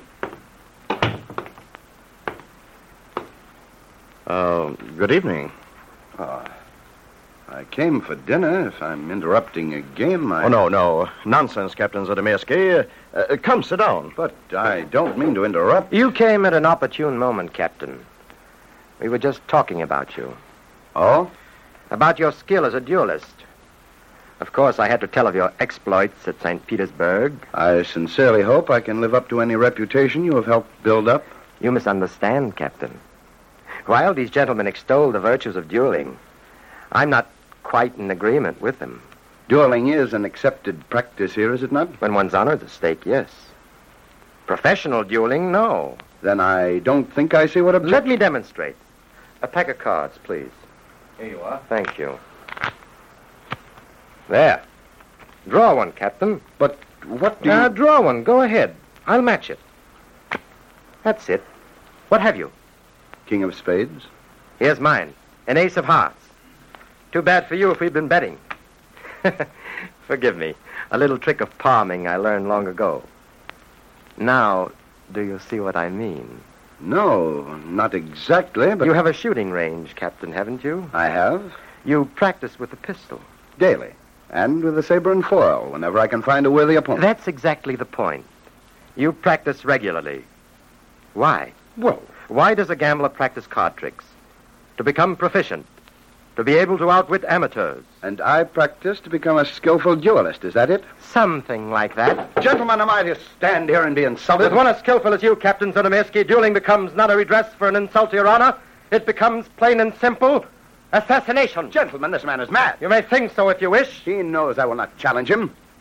Speaker 18: Good evening.
Speaker 16: I came for dinner. If I'm interrupting a game,
Speaker 18: Oh, no. Nonsense, Captain Zdomirsky. Come, sit down.
Speaker 16: But I don't mean to interrupt.
Speaker 18: You came at an opportune moment, Captain. We were just talking about you.
Speaker 16: Oh?
Speaker 18: About your skill as a duelist. Of course, I had to tell of your exploits at St. Petersburg.
Speaker 16: I sincerely hope I can live up to any reputation you have helped build up.
Speaker 18: You misunderstand, Captain. While these gentlemen extol the virtues of dueling, I'm not quite in agreement with them.
Speaker 16: Dueling is an accepted practice here, is it not?
Speaker 18: When one's honor is at stake, yes. Professional dueling, no.
Speaker 16: Then I don't think I see what objection...
Speaker 18: Let me demonstrate. A pack of cards, please.
Speaker 16: Here you are.
Speaker 18: Thank you. There. Draw one, Captain.
Speaker 16: But what do you...
Speaker 18: Draw one. Go ahead. I'll match it. That's it. What have you?
Speaker 16: King of spades.
Speaker 18: Here's mine. An ace of hearts. Too bad for you if we'd been betting. Forgive me. A little trick of palming I learned long ago. Now, do you see what I mean?
Speaker 16: No, not exactly, but...
Speaker 18: You have a shooting range, Captain, haven't you?
Speaker 16: I have.
Speaker 18: You practice with the pistol.
Speaker 16: Daily. And with the saber and foil, whenever I can find a worthy opponent.
Speaker 18: That's exactly the point. You practice regularly. Why?
Speaker 16: Well...
Speaker 18: Why does a gambler practice card tricks? To become proficient. To be able to outwit amateurs.
Speaker 16: And I practice to become a skillful duelist, is that it?
Speaker 18: Something like that.
Speaker 16: Gentlemen, am I to stand here and be insulted?
Speaker 18: With one as skillful as you, Captain Zdomirsky, dueling becomes not a redress for an insult to your honor. It becomes plain and simple assassination.
Speaker 16: Gentlemen, this man is mad.
Speaker 18: You may think so if you wish.
Speaker 16: He knows I will not challenge him.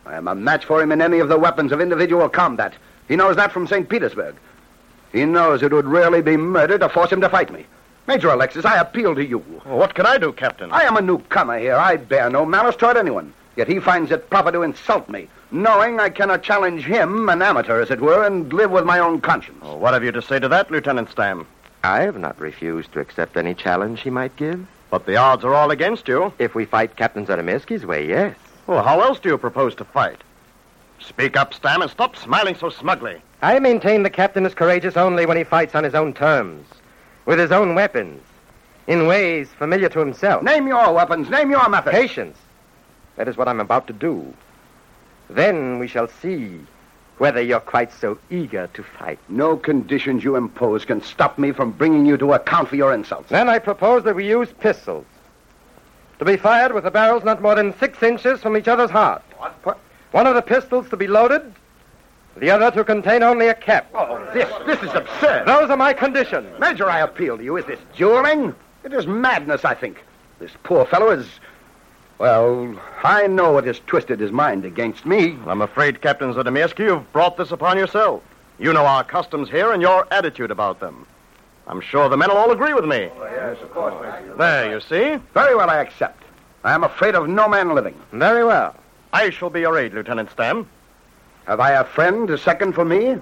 Speaker 19: I am a match for him in any of the weapons of individual combat. He knows that from St. Petersburg. He knows it would really be murder to force him to fight me. Major Alexis, I appeal to you.
Speaker 18: Well, what can I do, Captain?
Speaker 19: I am a newcomer here. I bear no malice toward anyone. Yet he finds it proper to insult me, knowing I cannot challenge him, an amateur, as it were, and live with my own conscience.
Speaker 18: Well, what have you to say to that, Lieutenant Stam?
Speaker 20: I have not refused to accept any challenge he might give.
Speaker 18: But the odds are all against you.
Speaker 20: If we fight Captain Zadomirski's way, yes.
Speaker 18: Well, how else do you propose to fight? Speak up, Stam, and stop smiling so smugly.
Speaker 20: I maintain the captain is courageous only when he fights on his own terms, with his own weapons, in ways familiar to himself.
Speaker 19: Name your weapons. Name your methods.
Speaker 20: Patience. That is what I'm about to do. Then we shall see whether you're quite so eager to fight.
Speaker 19: No conditions you impose can stop me from bringing you to account for your insults.
Speaker 20: Then I propose that we use pistols, to be fired with the barrels not more than 6 inches from each other's heart.
Speaker 19: What?
Speaker 20: One of the pistols to be loaded, the other to contain only a cap.
Speaker 19: Oh, this is absurd.
Speaker 20: Those are my conditions.
Speaker 19: Major, I appeal to you. Is this dueling? It is madness, I think. This poor fellow is... Well, I know what has twisted his mind against me.
Speaker 18: I'm afraid, Captain Zadomirski, you've brought this upon yourself. You know our customs here and your attitude about them. I'm sure the men will all agree with me.
Speaker 19: Yes, of course.
Speaker 18: There, you see?
Speaker 19: Very well, I accept. I am afraid of no man living.
Speaker 20: Very well.
Speaker 18: I shall be your aide, Lieutenant Stam.
Speaker 19: Have I a friend to second for me?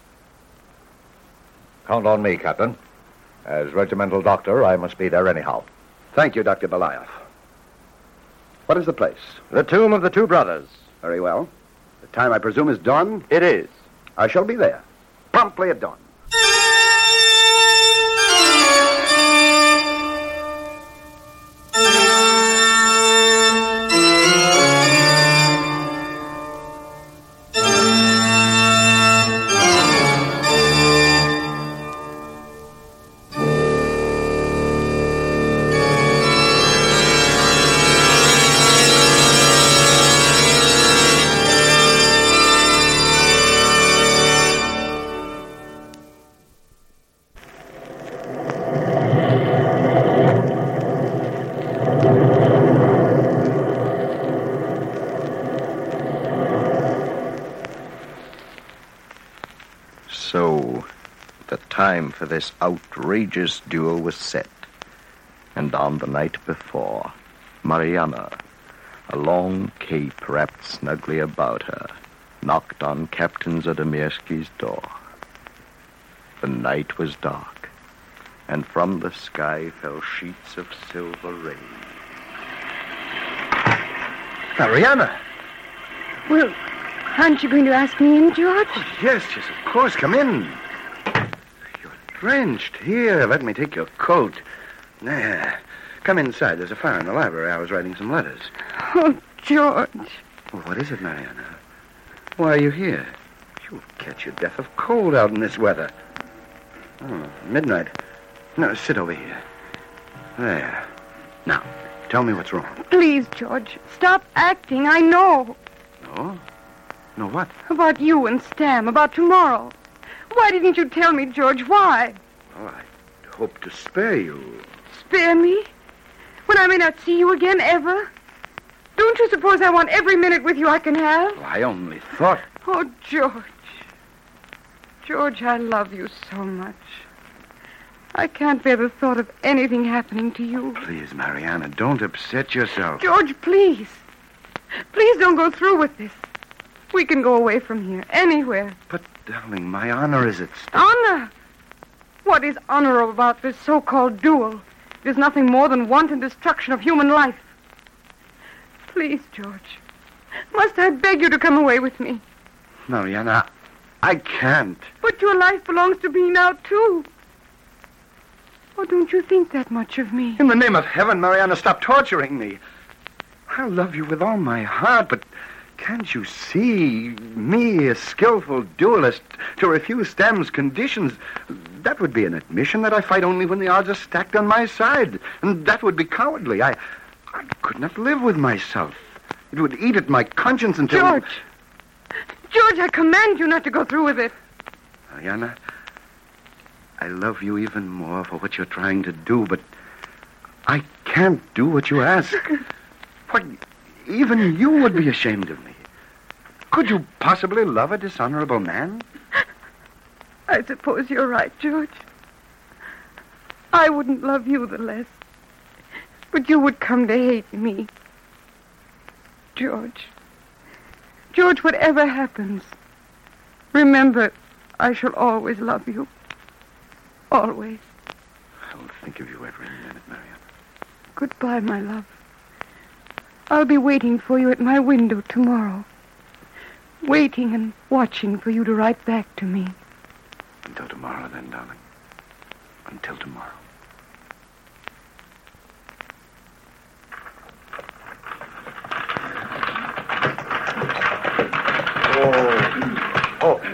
Speaker 21: Count on me, Captain. As regimental doctor, I must be there anyhow.
Speaker 19: Thank you, Dr. Belayev. What is the place?
Speaker 20: The tomb of the two brothers.
Speaker 19: Very well. The time, I presume, is dawn?
Speaker 20: It is.
Speaker 19: I shall be there. Promptly at dawn.
Speaker 16: So, the time for this outrageous duel was set. And on the night before, Mariana, a long cape wrapped snugly about her, knocked on Captain Zadomirski's door. The night was dark, and from the sky fell sheets of silver rain.
Speaker 19: Mariana!
Speaker 17: Well, aren't you going to ask me in, George?
Speaker 19: Oh, yes, of course. Come in. You're drenched. Here, let me take your coat. There. Come inside. There's a fire in the library. I was writing some letters.
Speaker 17: Oh, George.
Speaker 19: Well, what is it, Mariana? Why are you here? You'll catch your death of cold out in this weather. Oh, midnight. No, sit over here. There. Now, tell me what's wrong.
Speaker 17: Please, George, stop acting. I know.
Speaker 19: No? No, what?
Speaker 17: About you and Stam, about tomorrow. Why didn't you tell me, George? Why?
Speaker 19: Oh, I hope to spare you.
Speaker 17: Spare me? When I may not see you again, ever? Don't you suppose I want every minute with you I can have?
Speaker 19: Well, I only thought...
Speaker 17: Oh, George. George, I love you so much. I can't bear the thought of anything happening to you.
Speaker 19: Please, Mariana, don't upset yourself.
Speaker 17: George, please. Please don't go through with this. We can go away from here, anywhere.
Speaker 19: But, darling, my honor is at stake.
Speaker 17: Honor? What is honorable about this so-called duel? It is nothing more than wanton destruction of human life. Please, George, must I beg you to come away with me?
Speaker 19: Mariana, I can't.
Speaker 17: But your life belongs to me now, too. Oh, don't you think that much of me?
Speaker 19: In the name of heaven, Mariana, stop torturing me. I love you with all my heart, but can't you see me, a skillful duelist, to refuse Stam's conditions? That would be an admission that I fight only when the odds are stacked on my side, and that would be cowardly. I could not live with myself. It would eat at my conscience until...
Speaker 17: George! George, I command you not to go through with it.
Speaker 19: Mariana, I love you even more for what you're trying to do, but I can't do what you ask. Why, even you would be ashamed of me. Could you possibly love a dishonorable man?
Speaker 17: I suppose you're right, George. I wouldn't love you the less. But you would come to hate me. George, whatever happens, remember, I shall always love you. Always.
Speaker 19: I will think of you every minute, Mariana.
Speaker 17: Goodbye, my love. I'll be waiting for you at my window tomorrow. Waiting and watching for you to write back to me.
Speaker 19: Until tomorrow, then, darling. Until tomorrow.
Speaker 21: Oh.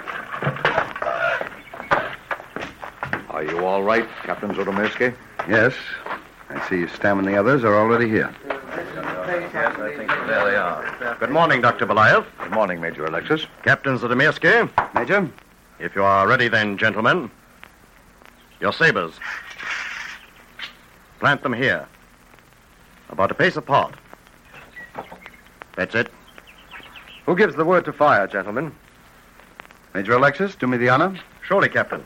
Speaker 21: Are you all right, Captain Zodomirsky?
Speaker 19: Yes. I see Stam and the others are already here.
Speaker 18: There they are. Good morning, Dr. Belayev.
Speaker 21: Good morning, Major Alexis.
Speaker 18: Captain Zadomirsky.
Speaker 19: Major?
Speaker 18: If you are ready then, gentlemen. Your sabers. Plant them here. About a pace apart. That's it.
Speaker 20: Who gives the word to fire, gentlemen?
Speaker 19: Major Alexis, do me the honor.
Speaker 18: Surely, Captain.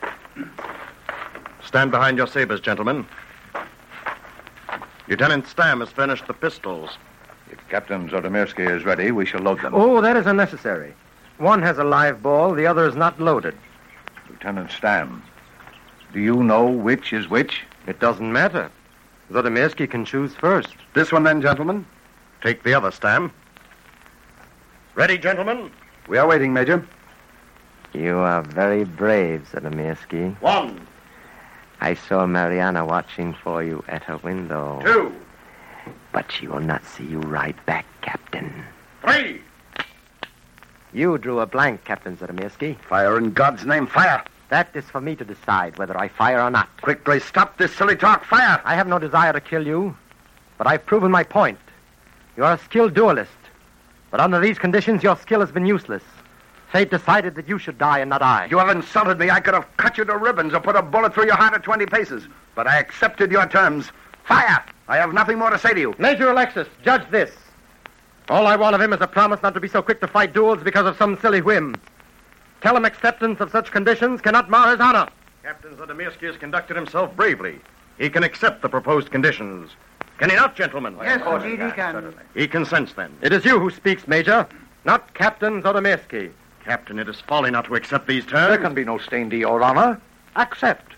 Speaker 18: Stand behind your sabers, gentlemen. Lieutenant Stam has furnished the pistols.
Speaker 21: If Captain Zodomirsky is ready, we shall load them.
Speaker 20: Oh, that is unnecessary. One has a live ball, the other is not loaded.
Speaker 21: Lieutenant Stam, do you know which is which?
Speaker 20: It doesn't matter. Zodomirsky can choose first.
Speaker 19: This one, then, gentlemen.
Speaker 18: Take the other, Stam. Ready, gentlemen?
Speaker 19: We are waiting, Major.
Speaker 3: You are very brave, Zadomirsky.
Speaker 18: 1.
Speaker 3: I saw Mariana watching for you at her window.
Speaker 18: 2.
Speaker 3: But she will not see you right back, Captain.
Speaker 18: 3.
Speaker 20: You drew a blank, Captain Zadomirsky.
Speaker 19: Fire in God's name, fire.
Speaker 20: That is for me to decide whether I fire or not.
Speaker 19: Quickly, stop this silly talk, fire.
Speaker 20: I have no desire to kill you, but I've proven my point. You are a skilled duelist, but under these conditions, your skill has been useless. Fate decided that you should die and not I.
Speaker 19: You have insulted me. I could have cut you to ribbons or put a bullet through your heart at 20 paces. But I accepted your terms. Fire! I have nothing more to say to you.
Speaker 20: Major Alexis, judge this. All I want of him is a promise not to be so quick to fight duels because of some silly whim. Tell him acceptance of such conditions cannot mar his honor.
Speaker 18: Captain Zadomirsky has conducted himself bravely. He can accept the proposed conditions. Can he not, gentlemen?
Speaker 22: Yes, indeed he can.
Speaker 18: He consents, then.
Speaker 20: It is you who speaks, Major, not Captain Zadomirsky.
Speaker 18: Captain, it is folly not to accept these terms.
Speaker 21: There can be no stain to your honor. Accept.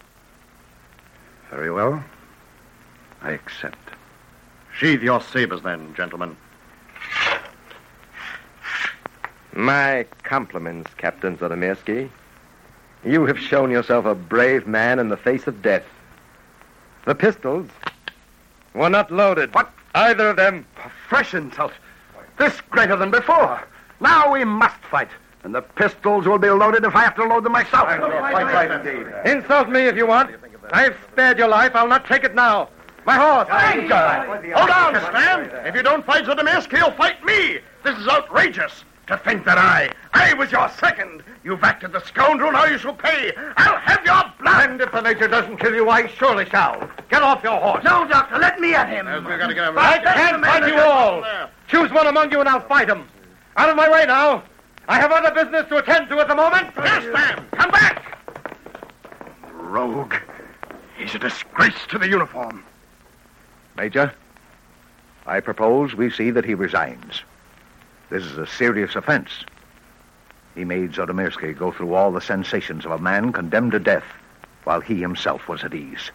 Speaker 19: Very well. I accept.
Speaker 18: Sheathe your sabers, then, gentlemen.
Speaker 20: My compliments, Captain Zadomirsky. You have shown yourself a brave man in the face of death. The pistols were not loaded.
Speaker 19: What?
Speaker 20: Either of them.
Speaker 19: A fresh insult. This greater than before. Now we must fight. And the pistols will be loaded if I have to load them myself.
Speaker 21: Right indeed.
Speaker 20: Insult me if you want. I've spared your life. I'll not take it now. My horse.
Speaker 18: Hold on, Stam. If you don't fight Zadomirsky, he'll fight me. This is outrageous. To think that I was your second. You've acted the scoundrel, now you shall pay. I'll have your blood.
Speaker 21: And if the major doesn't kill you, I surely shall. Get off your horse.
Speaker 22: No, Doctor, let me at him.
Speaker 18: We've got to get him.
Speaker 20: I can't fight you all. Choose one among you and I'll fight him. Out of my way now. I have other business to attend to at the moment.
Speaker 18: Yes, Stam. Come back.
Speaker 19: Rogue. He's a disgrace to the uniform.
Speaker 21: Major, I propose we see that he resigns. This is a serious offense. He made Zadomirsky go through all the sensations of a man condemned to death while he himself was at ease.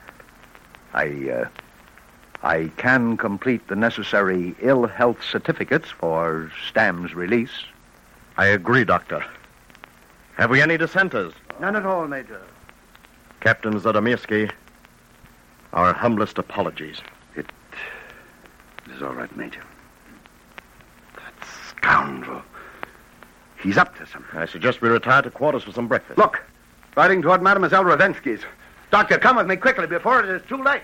Speaker 21: I can complete the necessary ill health certificates for Stam's release.
Speaker 18: I agree, Doctor. Have we any dissenters?
Speaker 22: None at all, Major.
Speaker 18: Captain Zadomirsky, our humblest apologies.
Speaker 19: It is all right, Major. That scoundrel. He's up to something.
Speaker 18: I suggest we retire to quarters for some breakfast.
Speaker 19: Look, riding toward Mademoiselle Ravensky's. Doctor, come with me quickly before it is too late.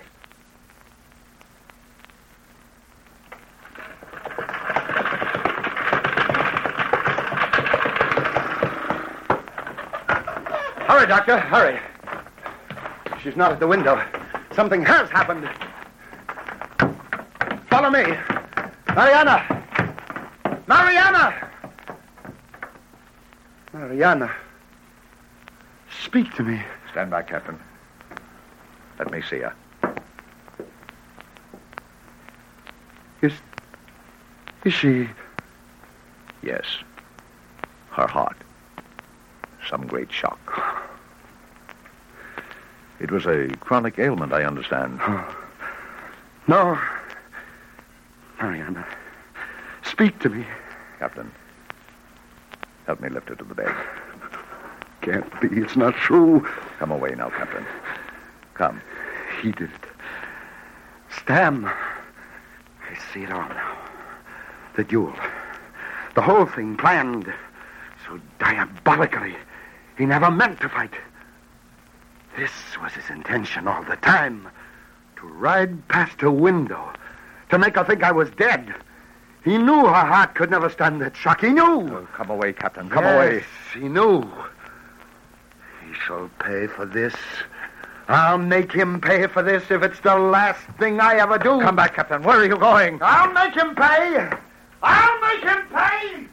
Speaker 19: Hurry, Doctor, hurry. She's not at the window. Something has happened. Follow me. Mariana! Mariana!
Speaker 13: Mariana. Speak to me.
Speaker 21: Stand by, Captain. Let me see her.
Speaker 13: Is she...
Speaker 21: Yes. Her heart. Some great shock. It was a chronic ailment, I understand.
Speaker 13: No. Mariana, speak to me.
Speaker 21: Captain, help me lift her to the bed.
Speaker 13: Can't be. It's not true.
Speaker 21: Come away now, Captain. Come.
Speaker 13: He did it. Stam. I see it all now. The duel. The whole thing planned so diabolically. He never meant to fight. This was his intention all the time. To ride past her window. To make her think I was dead. He knew her heart could never stand that shock. He knew.
Speaker 21: Oh, come away, Captain. Come away.
Speaker 13: Yes, he knew. He shall pay for this. I'll make him pay for this if it's the last thing I ever do.
Speaker 21: Come back, Captain. Where are you going?
Speaker 13: I'll make him pay. I'll make him pay.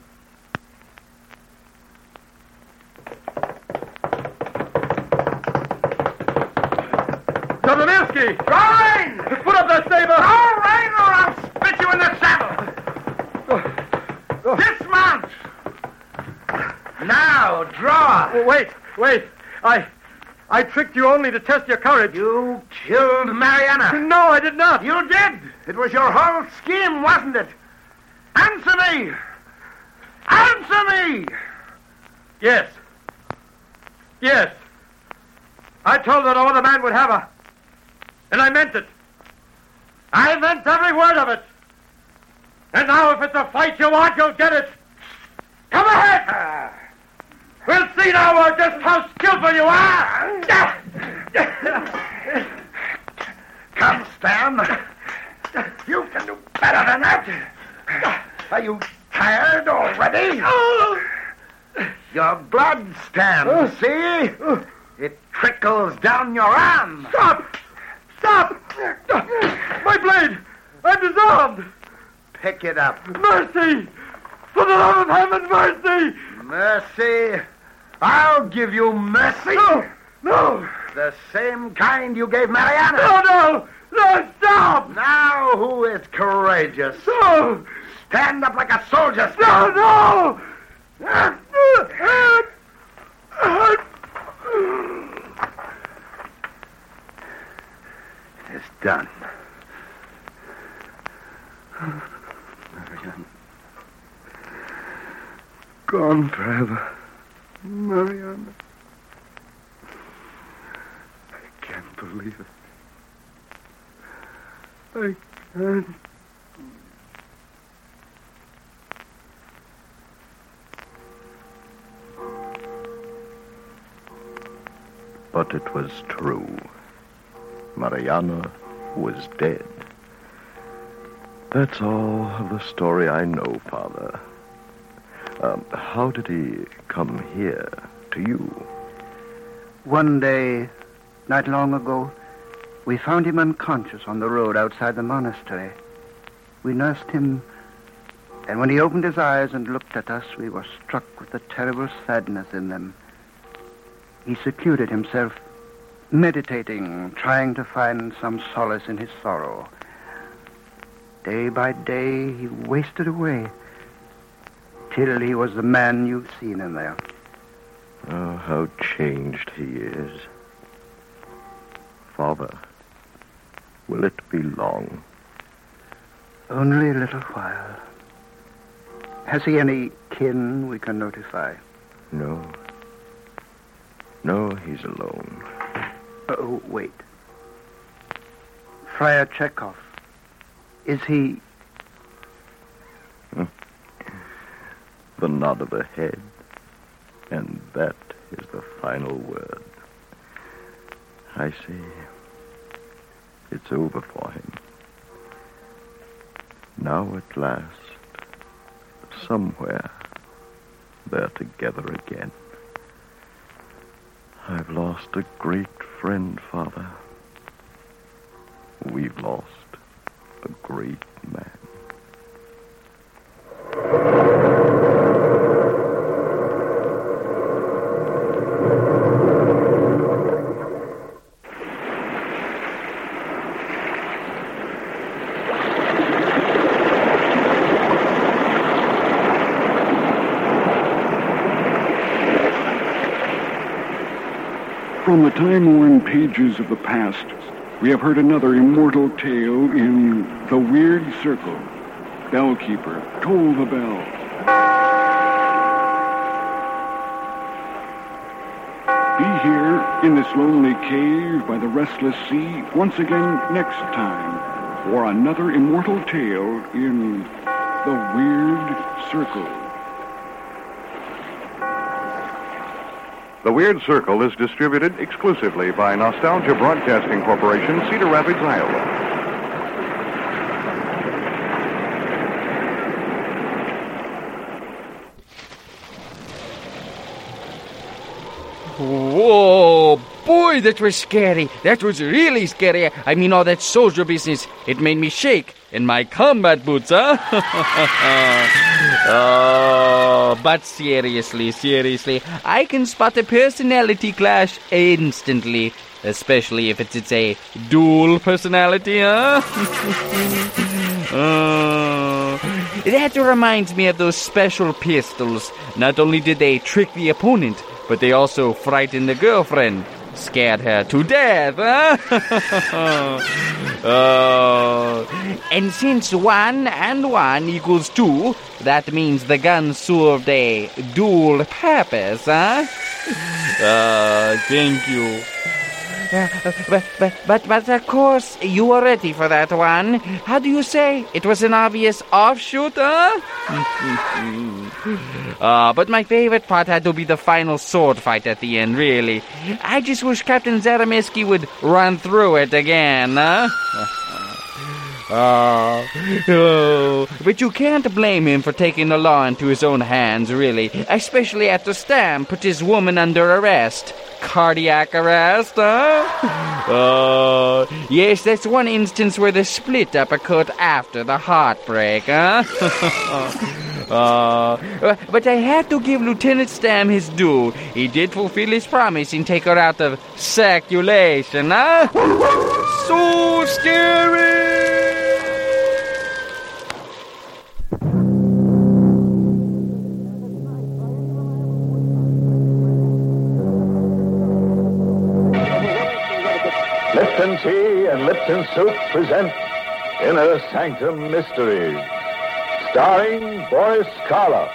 Speaker 20: Zolomirsky!
Speaker 13: Rain!
Speaker 20: Put up that saber!
Speaker 13: No, Rain, or I'll spit you in the saddle. Dismount! Now, draw.
Speaker 20: Wait. I tricked you only to test your courage.
Speaker 13: You killed Mariana.
Speaker 20: No, I did not.
Speaker 13: You did. It was your whole scheme, wasn't it? Answer me. Answer me.
Speaker 20: Yes. I told her no other man would have her. And I meant it. I meant every word of it. And now if it's a fight you want, you'll get it. Come ahead. We'll see now just how skillful you are.
Speaker 13: Come, Stam. You can do better than that. Are you tired already? Your blood, Stam. See? It trickles down your arm.
Speaker 20: Stop! My blade! I'm disarmed!
Speaker 13: Pick it up.
Speaker 20: Mercy! For the love of heaven, mercy!
Speaker 13: Mercy? I'll give you mercy.
Speaker 20: No!
Speaker 13: The same kind you gave Mariana.
Speaker 20: No, stop!
Speaker 13: Now who is courageous?
Speaker 20: No!
Speaker 13: Stand up like a soldier.
Speaker 20: No!
Speaker 13: It's done. Mariana. Gone forever. Mariana. I can't believe it. I can't.
Speaker 16: But it was true. Mariana was dead. That's all of the story I know, Father. How did he come here to you?
Speaker 10: One day, not long ago, we found him unconscious on the road outside the monastery. We nursed him, and when he opened his eyes and looked at us, we were struck with the terrible sadness in them. He secluded himself, meditating, trying to find some solace in his sorrow. Day by day, he wasted away, till he was the man you've seen in there.
Speaker 16: Oh, how changed he is. Father, will it be long?
Speaker 10: Only a little while. Has he any kin we can notify?
Speaker 16: No. No, he's alone.
Speaker 10: Oh, wait. Friar Chekhov. Is he...
Speaker 16: The nod of the head. And that is the final word. I see. It's over for him. Now at last, somewhere, they're together again. I've lost a great friend, Father. We've lost a great man.
Speaker 13: From the time-worn pages of the past, we have heard another immortal tale in The Weird Circle. Bellkeeper, toll the bell. Be here in this lonely cave by the restless sea once again next time for another immortal tale in The Weird Circle.
Speaker 8: The Weird Circle is distributed exclusively by Nostalgia Broadcasting Corporation, Cedar Rapids, Iowa.
Speaker 5: Whoa, boy, that was scary. That was really scary. I mean, all that soldier business, it made me shake in my combat boots, huh? Oh, but seriously, I can spot a personality clash instantly, especially if it's a dual personality, huh? That reminds me of those special pistols. Not only did they trick the opponent, but they also frightened the girlfriend. Scared her to death, huh? And since 1 and 1 equals 2, that means the gun served a dual purpose, huh? Thank you. But of course, you were ready for that one. How do you say? It was an obvious offshoot, huh? But my favorite part had to be the final sword fight at the end, really. I just wish Captain Zaramiski would run through it again, huh? But you can't blame him for taking the law into his own hands, really. Especially after Stam put his woman under arrest. Cardiac arrest, huh? Yes, that's one instance where the split uppercut after the heartbreak, huh? But I have to give Lieutenant Stam his due. He did fulfill his promise and take her out of circulation, huh? So scary!
Speaker 21: Lipton Tea and Lipton Soup present Inner Sanctum Mysteries, starring Boris Karloff.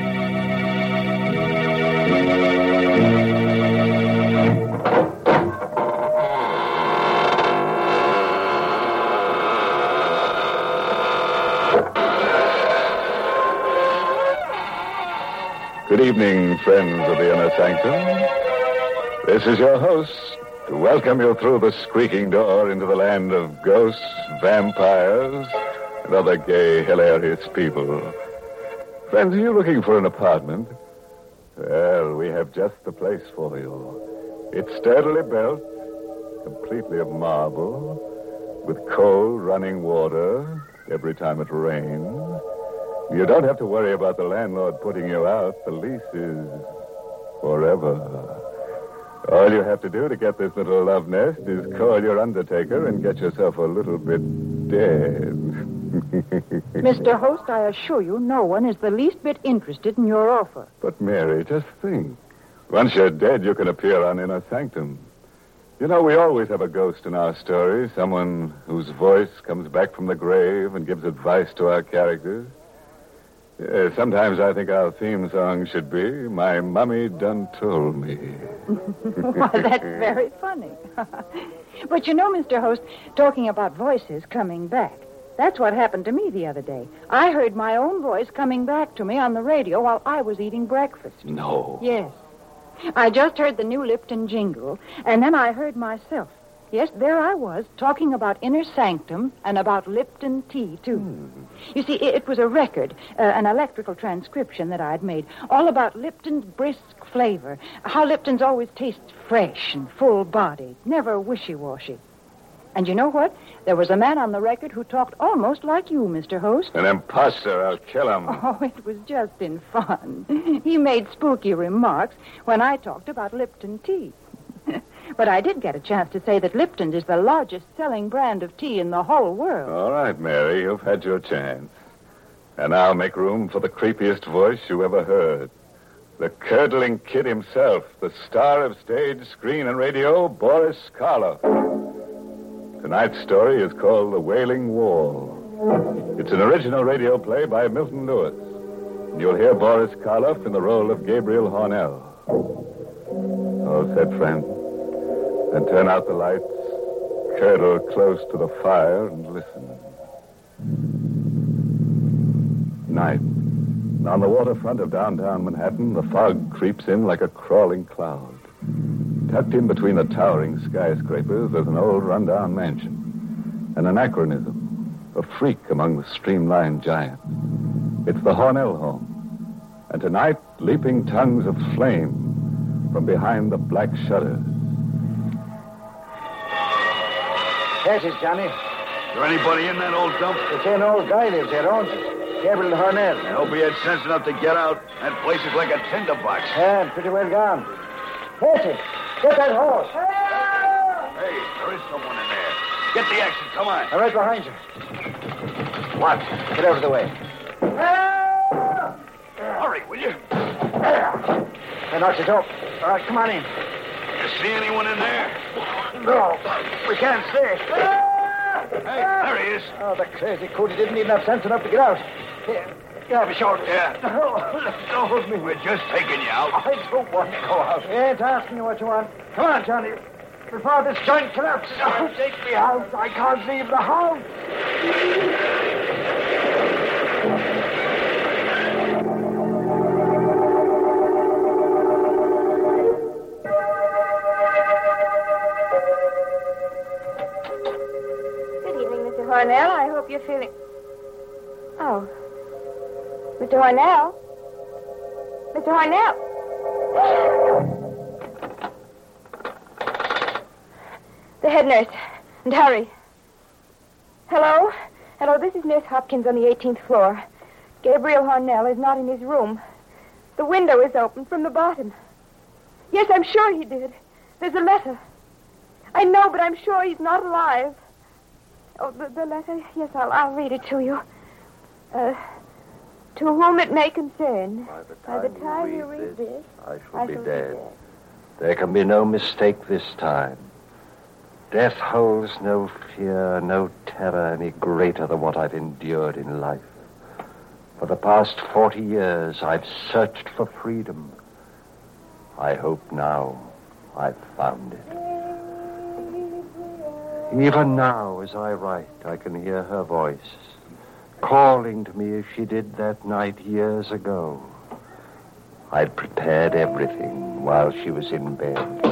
Speaker 21: Good evening, friends of the Inner Sanctum. This is your host, to welcome you through the squeaking door into the land of ghosts, vampires, and other gay, hilarious people. Friends, are you looking for an apartment? Well, we have just the place for you. It's sturdily built, completely of marble, with cold running water every time it rains. You don't have to worry about the landlord putting you out. The lease is forever. All you have to do to get this little love nest is call your undertaker and get yourself a little bit dead.
Speaker 1: Mr. Host, I assure you, no one is the least bit interested in your offer.
Speaker 21: But, Mary, just think. Once you're dead, you can appear on Inner Sanctum. You know, we always have a ghost in our stories, someone whose voice comes back from the grave and gives advice to our characters. Sometimes I think our theme song should be, My Mummy Done Told Me.
Speaker 1: Why, that's very funny. But you know, Mr. Host, talking about voices coming back, that's what happened to me the other day. I heard my own voice coming back to me on the radio while I was eating breakfast.
Speaker 21: No.
Speaker 1: Yes. I just heard the new Lipton jingle, and then I heard myself. Yes, there I was, talking about Inner Sanctum and about Lipton tea, too. You see, it was a record, an electrical transcription that I'd made, all about Lipton's brisk flavor, how Lipton's always tastes fresh and full-bodied, never wishy-washy. And you know what? There was a man on the record who talked almost like you, Mr. Host.
Speaker 21: An imposter. I'll kill him.
Speaker 1: Oh, it was just in fun. He made spooky remarks when I talked about Lipton tea. But I did get a chance to say that Lipton is the largest selling brand of tea in the whole world.
Speaker 21: All right, Mary, you've had your chance. And I'll make room for the creepiest voice you ever heard.
Speaker 8: The curdling kid himself, the star of stage, screen, and radio, Boris Karloff. Tonight's story is called The Wailing Wall. It's an original radio play by Milton Lewis. And you'll hear Boris Karloff in the role of Gabriel Hornell. Oh, said friend. Then turn out the lights, curdle close to the fire, and listen. Night. And on the waterfront of downtown Manhattan, the fog creeps in like a crawling cloud. Tucked in between the towering skyscrapers, there's an old rundown mansion. An anachronism, a freak among the streamlined giants. It's the Hornell home. And tonight, leaping tongues of flame from behind the black shutters.
Speaker 10: Yes, it's Johnny.
Speaker 8: Is there anybody in that old dump?
Speaker 10: It's an old guy lives there, owns it. Gabriel Hornell.
Speaker 8: I hope he had sense enough to get out. That place is like a tinderbox.
Speaker 10: Yeah, pretty well gone. Casey, get that horse.
Speaker 8: Hey, there is someone in there. Get the action, come on.
Speaker 10: I'm right behind you.
Speaker 8: What?
Speaker 10: Get out of the way.
Speaker 8: Hurry, will you?
Speaker 10: I knocked it up. All right, come on in.
Speaker 8: You see anyone in there?
Speaker 10: No, we can't see.
Speaker 8: Hey, there he is.
Speaker 10: Oh, the crazy coot. He didn't even have sense enough to get out. Here, have a short.
Speaker 8: Yeah.
Speaker 10: No, let go of me.
Speaker 8: We're just taking you out.
Speaker 10: I don't want to go out. I ain't asking you what you want. Come on, Johnny. Before this joint collapses, take me out. I can't leave the house.
Speaker 2: Hornell, I hope you're feeling... Oh. Mr. Hornell? Mr. Hornell? The head nurse. And hurry. Hello? Hello, this is Nurse Hopkins on the 18th floor. Gabriel Hornell is not in his room. The window is open from the bottom. Yes, I'm sure he did. There's a letter. I know, but I'm sure he's not alive. Oh, the letter? Yes, I'll read it to you. To whom it may concern.
Speaker 12: By the time you read this, I shall be dead. There can be no mistake this time. Death holds no fear, no terror any greater than what I've endured in life. For the past 40 years, I've searched for freedom. I hope now I've found it. Even now, as I write, I can hear her voice, calling to me as she did that night years ago. I'd prepared everything while she was in bed.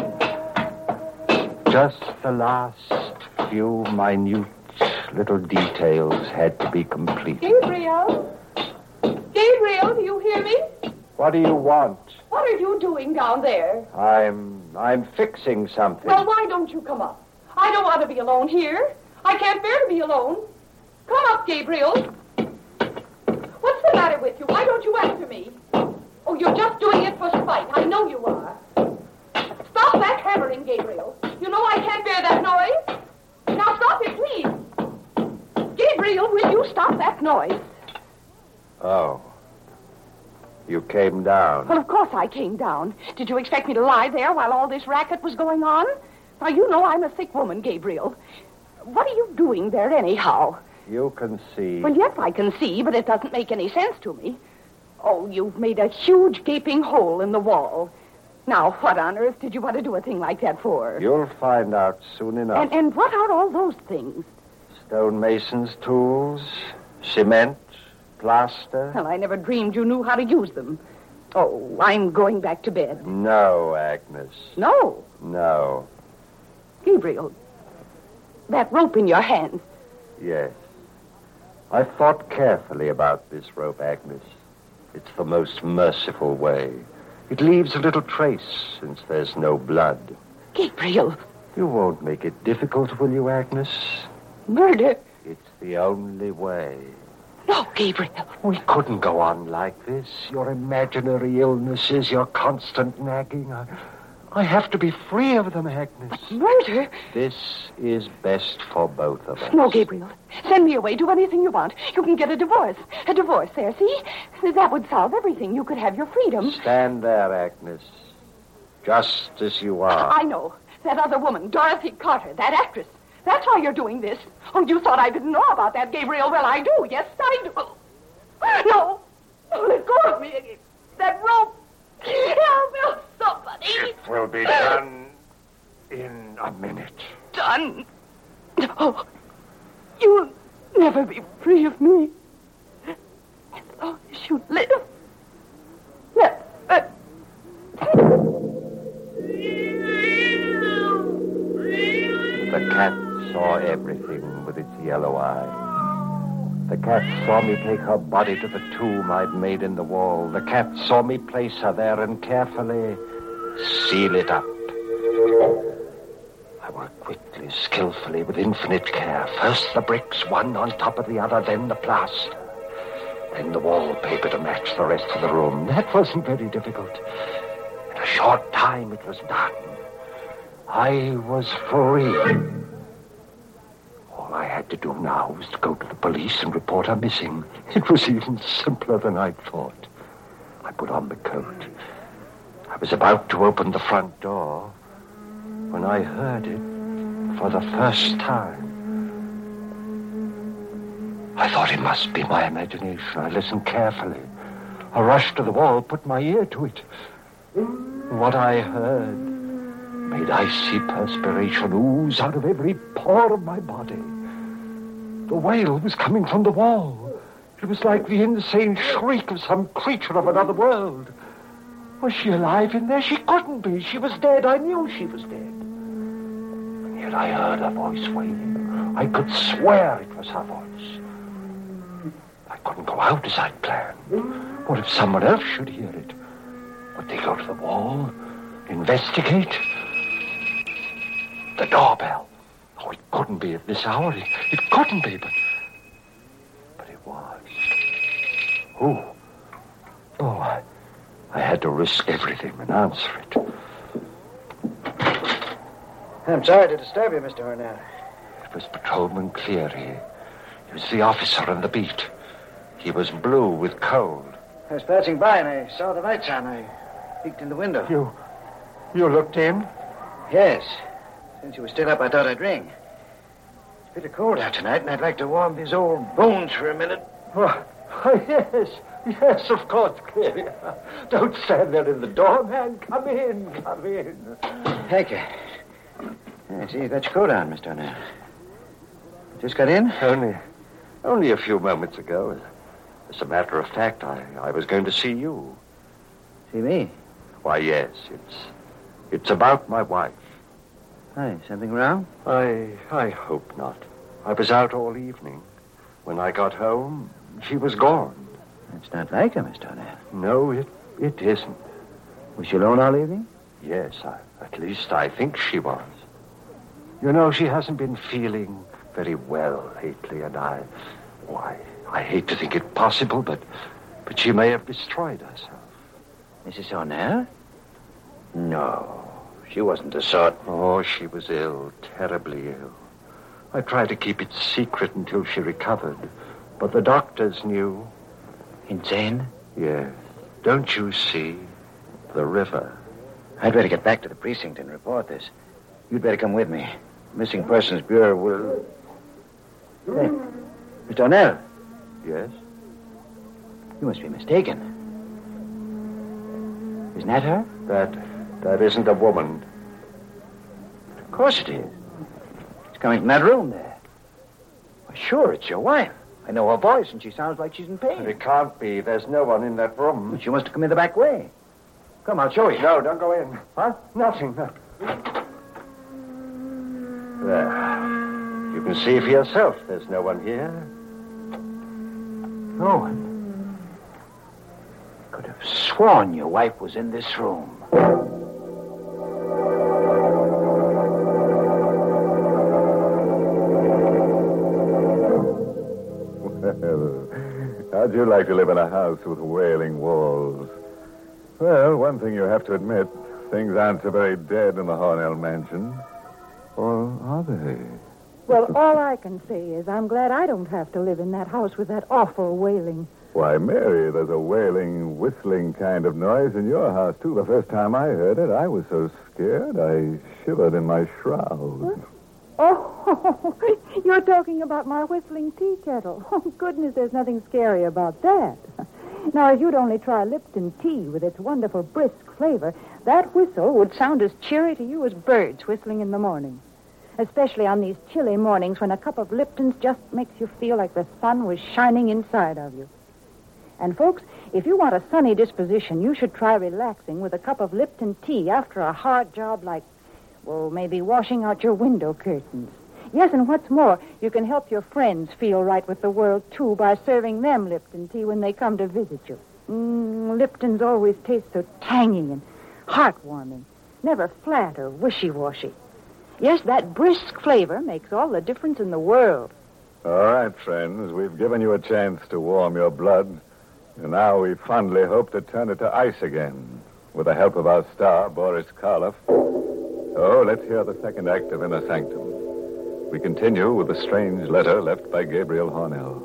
Speaker 12: Just the last few minute little details had to be completed.
Speaker 17: Gabriel? Gabriel, do you hear me?
Speaker 12: What do you want?
Speaker 17: What are you doing down there?
Speaker 12: I'm fixing something.
Speaker 17: Well, why don't you come up? I don't want to be alone here. I can't bear to be alone. Come up, Gabriel. What's the matter with you? Why don't you answer me? Oh, you're just doing it for spite. I know you are. Stop that hammering, Gabriel. You know I can't bear that noise. Now stop it, please. Gabriel, will you stop that noise?
Speaker 12: Oh. You came down.
Speaker 17: Well, of course I came down. Did you expect me to lie there while all this racket was going on? Now, you know I'm a sick woman, Gabriel. What are you doing there anyhow?
Speaker 12: You can see.
Speaker 17: Well, yes, I can see, but it doesn't make any sense to me. Oh, you've made a huge gaping hole in the wall. Now, what on earth did you want to do a thing like that for?
Speaker 12: You'll find out soon enough.
Speaker 17: And what are all those things?
Speaker 12: Stonemason's tools, cement, plaster.
Speaker 17: Well, I never dreamed you knew how to use them. Oh, I'm going back to bed.
Speaker 12: No, Agnes.
Speaker 17: No?
Speaker 12: No.
Speaker 17: Gabriel, that rope in your hand.
Speaker 12: Yes. I've thought carefully about this rope, Agnes. It's the most merciful way. It leaves a little trace, since there's no blood.
Speaker 17: Gabriel.
Speaker 12: You won't make it difficult, will you, Agnes?
Speaker 17: Murder?
Speaker 12: It's the only way.
Speaker 17: No, Gabriel.
Speaker 12: We couldn't go on like this. Your imaginary illnesses, your constant nagging. I have to be free of them, Agnes.
Speaker 17: Murder?
Speaker 12: This is best for both of us.
Speaker 17: No, Gabriel. Send me away. Do anything you want. You can get a divorce. A divorce there, see? That would solve everything. You could have your freedom.
Speaker 12: Stand there, Agnes. Just as you are.
Speaker 17: I know. That other woman, Dorothy Carter, that actress. That's why you're doing this. Oh, you thought I didn't know about that, Gabriel. Well, I do. Yes, I do. No. Oh, let go of me. That rope. Help, somebody.
Speaker 12: It will be done in a minute.
Speaker 17: Done? Oh, you'll never be free of me. As long as you live. Never.
Speaker 12: The cat saw everything with its yellow eye. The cat saw me take her body to the tomb I'd made in the wall. The cat saw me place her there and carefully seal it up. I worked quickly, skillfully, with infinite care. First the bricks, one on top of the other, then the plaster. Then the wallpaper to match the rest of the room. That wasn't very difficult. In a short time it was done. I was free. All I had to do now was to go to the police and report her missing. It was even simpler than I'd thought. I put on the coat. I was about to open the front door when I heard it for the first time. I thought it must be my imagination. I listened carefully. I rushed to the wall, put my ear to it. What I heard made icy perspiration ooze out of every pore of my body. The wail was coming from the wall. It was like the insane shriek of some creature of another world. Was she alive in there? She couldn't be. She was dead. I knew she was dead. And yet I heard her voice wailing. I could swear it was her voice. I couldn't go out as I'd planned. What if someone else should hear it? Would they go to the wall? Investigate? The doorbell. Oh, it couldn't be at this hour. It couldn't be, but it was. Who? Oh, I had to risk everything and answer it.
Speaker 15: I'm sorry to disturb you, Mr. Hornell.
Speaker 12: It was Patrolman Cleary. He was the officer on the beat. He was blue with cold.
Speaker 15: I was passing by and I saw the lights on. I peeked in the window.
Speaker 12: You looked in?
Speaker 15: Yes. Since you were still up, I thought I'd ring. It's a bit cold out tonight, and I'd like to warm these old bones for a minute.
Speaker 12: Oh, yes, of course, Cleary. Don't stand there in the door, man. Come in.
Speaker 15: Thank you. I see you got your coat on, Mr. O'Neill. Just got in?
Speaker 12: Only a few moments ago. As a matter of fact, I was going to see you.
Speaker 15: See me?
Speaker 12: Why, yes. It's about my wife.
Speaker 15: Hi, something wrong?
Speaker 12: I hope not. I was out all evening. When I got home, she was gone.
Speaker 15: That's not like her, Mr. O'Neill.
Speaker 12: No, it isn't.
Speaker 15: Was she alone all evening?
Speaker 12: Yes, at least I think she was. You know, she hasn't been feeling very well lately, and I hate to think it possible, but she may have destroyed herself.
Speaker 15: Mrs. O'Neill? No. She wasn't the sort.
Speaker 12: Oh, she was ill, terribly ill. I tried to keep it secret until she recovered, but the doctors knew.
Speaker 15: Insane?
Speaker 12: Yes. Don't you see? The river.
Speaker 15: I'd better get back to the precinct and report this. You'd better come with me. Missing Persons Bureau will... Hey, Mr. O'Neill.
Speaker 12: Yes?
Speaker 15: You must be mistaken. Isn't that her?
Speaker 12: That isn't a woman.
Speaker 15: Of course it is. It's coming from that room there. Well, sure, it's your wife. I know her voice, and she sounds like she's in pain.
Speaker 12: But it can't be. There's no one in that room.
Speaker 15: But she must have come in the back way. Come, I'll show you.
Speaker 12: No, don't go in. Huh? Nothing. No. There. You can see for yourself there's no one here.
Speaker 15: No one. Could have sworn your wife was in this room.
Speaker 8: How'd you like to live in a house with wailing walls? Well, one thing you have to admit, things aren't so very dead in the Hornell mansion. Or are they?
Speaker 1: Well, all I can say is I'm glad I don't have to live in that house with that awful wailing.
Speaker 8: Why, Mary, there's a wailing, whistling kind of noise in your house, too. The first time I heard it, I was so scared I shivered in my shroud.
Speaker 1: What? Oh, you're talking about my whistling tea kettle. Oh, goodness, there's nothing scary about that. Now, if you'd only try Lipton tea with its wonderful brisk flavor, that whistle would sound as cheery to you as birds whistling in the morning. Especially on these chilly mornings when a cup of Lipton's just makes you feel like the sun was shining inside of you. And, folks, if you want a sunny disposition, you should try relaxing with a cup of Lipton tea after a hard job like, well, maybe washing out your window curtains. Yes, and what's more, you can help your friends feel right with the world, too, by serving them Lipton tea when they come to visit you. Lipton's always taste so tangy and heartwarming, never flat or wishy-washy. Yes, that brisk flavor makes all the difference in the world.
Speaker 8: All right, friends, we've given you a chance to warm your blood. And now we fondly hope to turn it to ice again, with the help of our star, Boris Karloff. So let's hear the second act of Inner Sanctum. We continue with the strange letter left by Gabriel Hornell.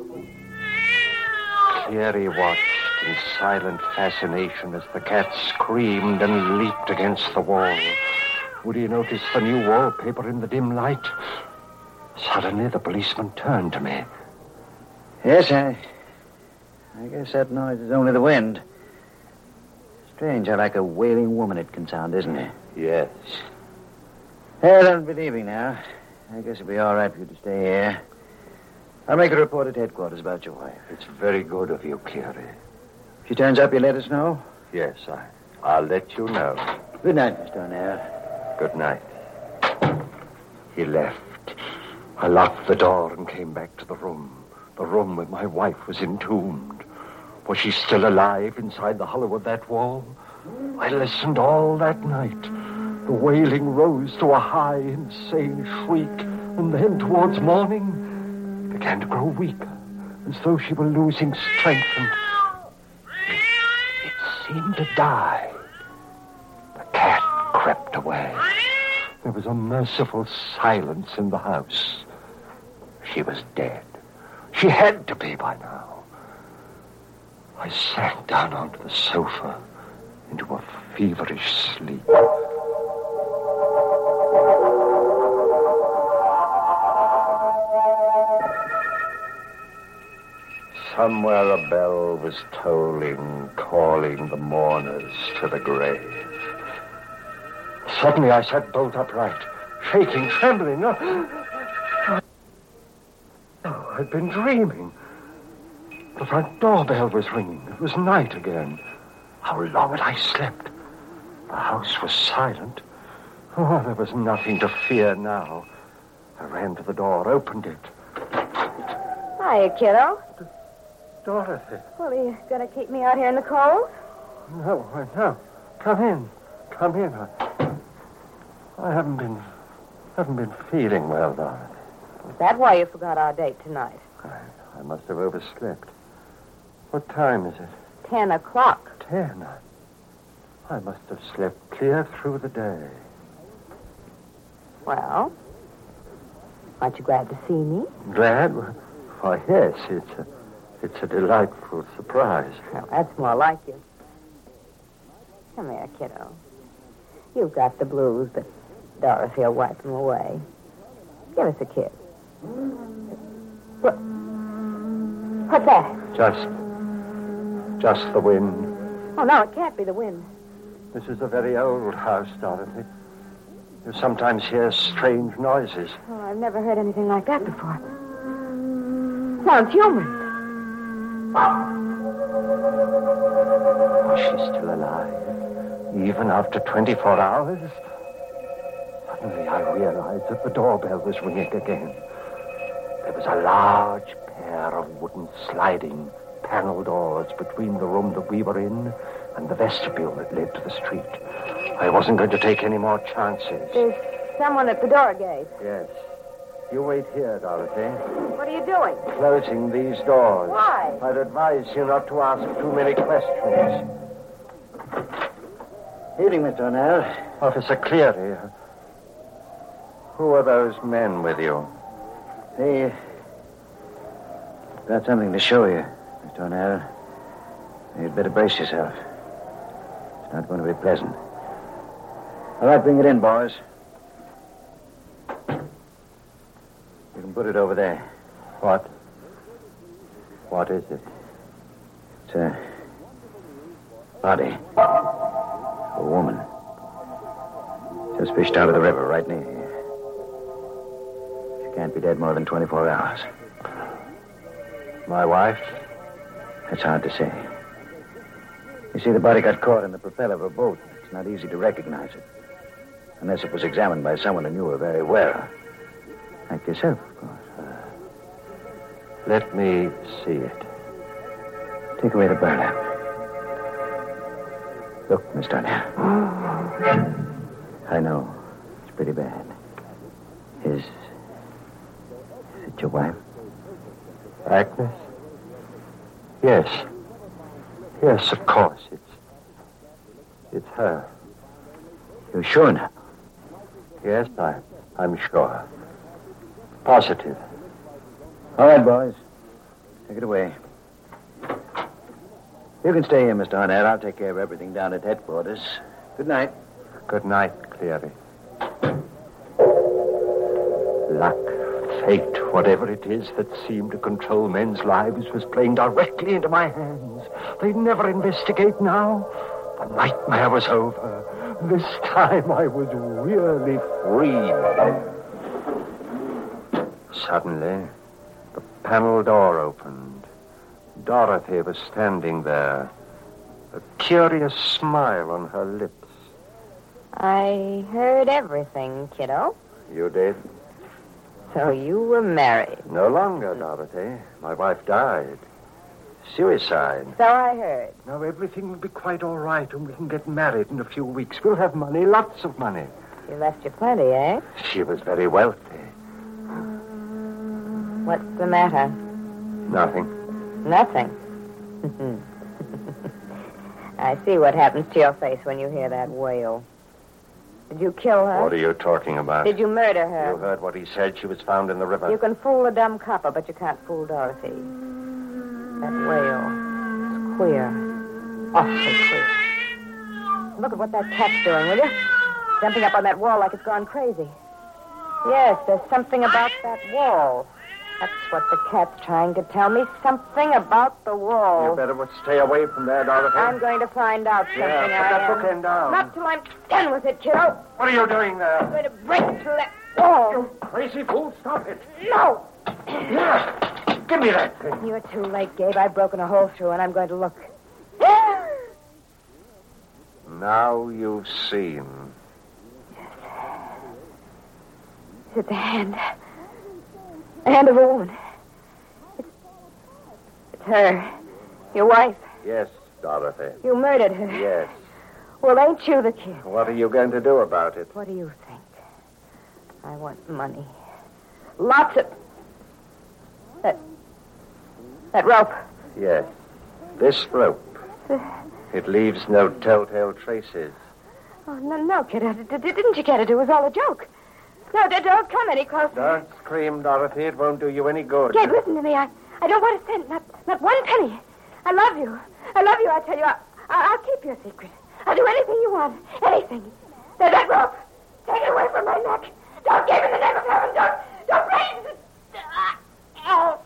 Speaker 12: Cleary watched in silent fascination as the cat screamed and leaped against the wall. Would he notice the new wallpaper in the dim light? Suddenly, the policeman turned to me.
Speaker 15: Yes, I guess that noise is only the wind. Strange how like a wailing woman it can sound, isn't it?
Speaker 12: Yes.
Speaker 15: Hey, don't be leaving now. I guess it'll be all right for you to stay here. I'll make a report at headquarters about your wife.
Speaker 12: It's very good of you, Cleary.
Speaker 15: If she turns up, you let us know?
Speaker 12: Yes, I'll let you know.
Speaker 15: Good night, Mr. O'Neill.
Speaker 12: Good night. He left. I locked the door and came back to the room where my wife was entombed. Was she still alive inside the hollow of that wall? I listened all that night. The wailing rose to a high, insane shriek, and then towards morning began to grow weaker, as though she were losing strength, and it seemed to die. The cat crept away. There was a merciful silence in the house. She was dead. She had to be by now. I sank down onto the sofa into a feverish sleep. Somewhere a bell was tolling, calling the mourners to the grave. Suddenly I sat bolt upright, shaking, trembling. Oh, I'd been dreaming. The front doorbell was ringing. It was night again. How long had I slept? The house was silent. Oh, there was nothing to fear now. I ran to the door, opened it.
Speaker 2: Hiya, kiddo.
Speaker 12: Dorothy.
Speaker 2: Well, are you going to keep me out here in the cold?
Speaker 12: No. Come in. I haven't been feeling well, Dorothy.
Speaker 2: Is that why you forgot our date tonight?
Speaker 12: I must have overslept. What time is it?
Speaker 2: 10 o'clock.
Speaker 12: 10? I must have slept clear through the day.
Speaker 2: Well, aren't you glad to see me?
Speaker 12: Glad? Why, yes, it's a delightful surprise.
Speaker 2: Well, that's more like you. Come here, kiddo. You've got the blues, but Dorothy will wipe them away. Give us a kiss. What's that?
Speaker 12: Just the wind.
Speaker 2: Oh, no, it can't be the wind.
Speaker 12: This is a very old house, Dorothy. You sometimes hear strange noises.
Speaker 2: Oh, I've never heard anything like that before. Sounds human.
Speaker 12: Was she still alive, even after 24 hours? Suddenly I realized that the doorbell was ringing again. There was a large pair of wooden sliding panel doors between the room that we were in and the vestibule that led to the street. I wasn't going to take any more chances.
Speaker 2: There's someone at the door gate.
Speaker 12: Yes. You wait here, Dorothy.
Speaker 2: What are you doing?
Speaker 12: Closing these doors.
Speaker 2: Why?
Speaker 12: I'd advise you not to ask too many questions.
Speaker 15: Evening, Mr. O'Neill.
Speaker 12: Officer Cleary. Who are those men with you?
Speaker 15: Hey, got something to show you, Mr. O'Neill. You'd better brace yourself. It's not going to be pleasant. All right, bring it in, boys. You can put it over there.
Speaker 12: What? What is it?
Speaker 15: It's a body. A woman. Just fished out of the river right near here. She can't be dead more than 24 hours.
Speaker 12: My wife?
Speaker 15: That's hard to say. You see, the body got caught in the propeller of a boat. It's not easy to recognize it. Unless it was examined by someone who knew her very well. Like yourself, of course.
Speaker 12: Let me see it.
Speaker 15: Take away the burlap. Look, Mr. O'Neill. I know. It's pretty bad. Is it your wife?
Speaker 12: Agnes? Yes. Yes, of course. It's her.
Speaker 15: You're sure now?
Speaker 12: Yes, I'm sure. Positive.
Speaker 15: All right, boys. Take it away. You can stay here, Mr. O'Neill. I'll take care of everything down at headquarters. Good night.
Speaker 12: Good night, Cleary. Luck, fate, whatever it is that seemed to control men's lives was playing directly into my hands. They'd never investigate now. The nightmare was over. This time I was really free. Suddenly, the panel door opened. Dorothy was standing there, a curious smile on her lips.
Speaker 4: I heard everything, kiddo.
Speaker 12: You did?
Speaker 4: So you were married.
Speaker 12: No longer, Dorothy. My wife died. Suicide.
Speaker 4: So I heard.
Speaker 12: Now everything will be quite all right and we can get married in a few weeks. We'll have money, lots of money.
Speaker 4: She left you plenty, eh?
Speaker 12: She was very wealthy.
Speaker 4: What's the matter?
Speaker 12: Nothing.
Speaker 4: Nothing. I see what happens to your face when you hear that wail. Did you kill her?
Speaker 12: What are you talking about?
Speaker 4: Did you murder her?
Speaker 12: You heard what he said. She was found in the river.
Speaker 4: You can fool a dumb copper, but you can't fool Dorothy. That wail. It's queer. Awfully queer. Look at what that cat's doing, will you? Jumping up on that wall like it's gone crazy. Yes, there's something about that wall. That's what the cat's trying to tell me. Something about the wall.
Speaker 12: You better stay away from there, Dorothy.
Speaker 4: I'm going to find out something.
Speaker 12: Yeah, put that bookend down.
Speaker 4: Not till I'm done with it, kiddo.
Speaker 12: What are you doing there?
Speaker 4: I'm going to break through that wall.
Speaker 12: You crazy fool, stop it.
Speaker 4: No.
Speaker 12: Here, give me that thing.
Speaker 4: You're too late, Gabe. I've broken a hole through, and I'm going to look.
Speaker 12: Now you've seen.
Speaker 4: Is it the hand? The hand of a woman. It's her. Your wife.
Speaker 12: Yes, Dorothy.
Speaker 4: You murdered her.
Speaker 12: Yes.
Speaker 4: Well, ain't you the kid?
Speaker 12: What are you going to do about it?
Speaker 4: What do you think? I want money. Lots of... That rope.
Speaker 12: Yes. This rope. It leaves no telltale traces.
Speaker 4: Oh, no, kid. Didn't you get it? It was all a joke. No, don't come any closer.
Speaker 12: Don't scream, Dorothy. It won't do you any good.
Speaker 4: Gabe, listen to me. I don't want a cent. Not one penny. I love you. I tell you. I'll keep your secret. I'll do anything you want. Anything. That rope. Take it away from my neck. Don't give in the name of heaven. Don't break it. Oh.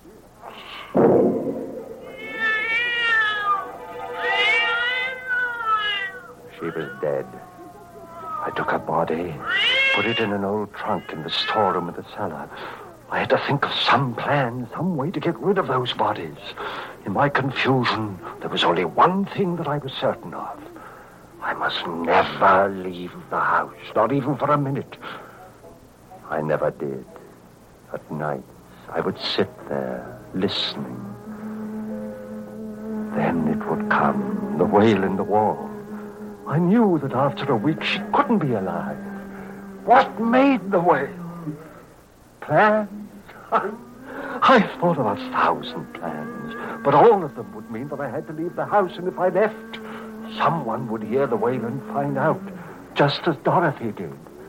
Speaker 12: She was dead. I took her body, put it in an old trunk in the storeroom of the cellar. I had to think of some plan, some way to get rid of those bodies. In my confusion, there was only one thing that I was certain of. I must never leave the house, not even for a minute. I never did. At night, I would sit there, listening. Then it would come, the wail in the wall. I knew that after a week she couldn't be alive. What made the wail? Plans? I thought of 1,000 plans, but all of them would mean that I had to leave the house, and if I left, Someone would hear the wail and find out, just as Dorothy did.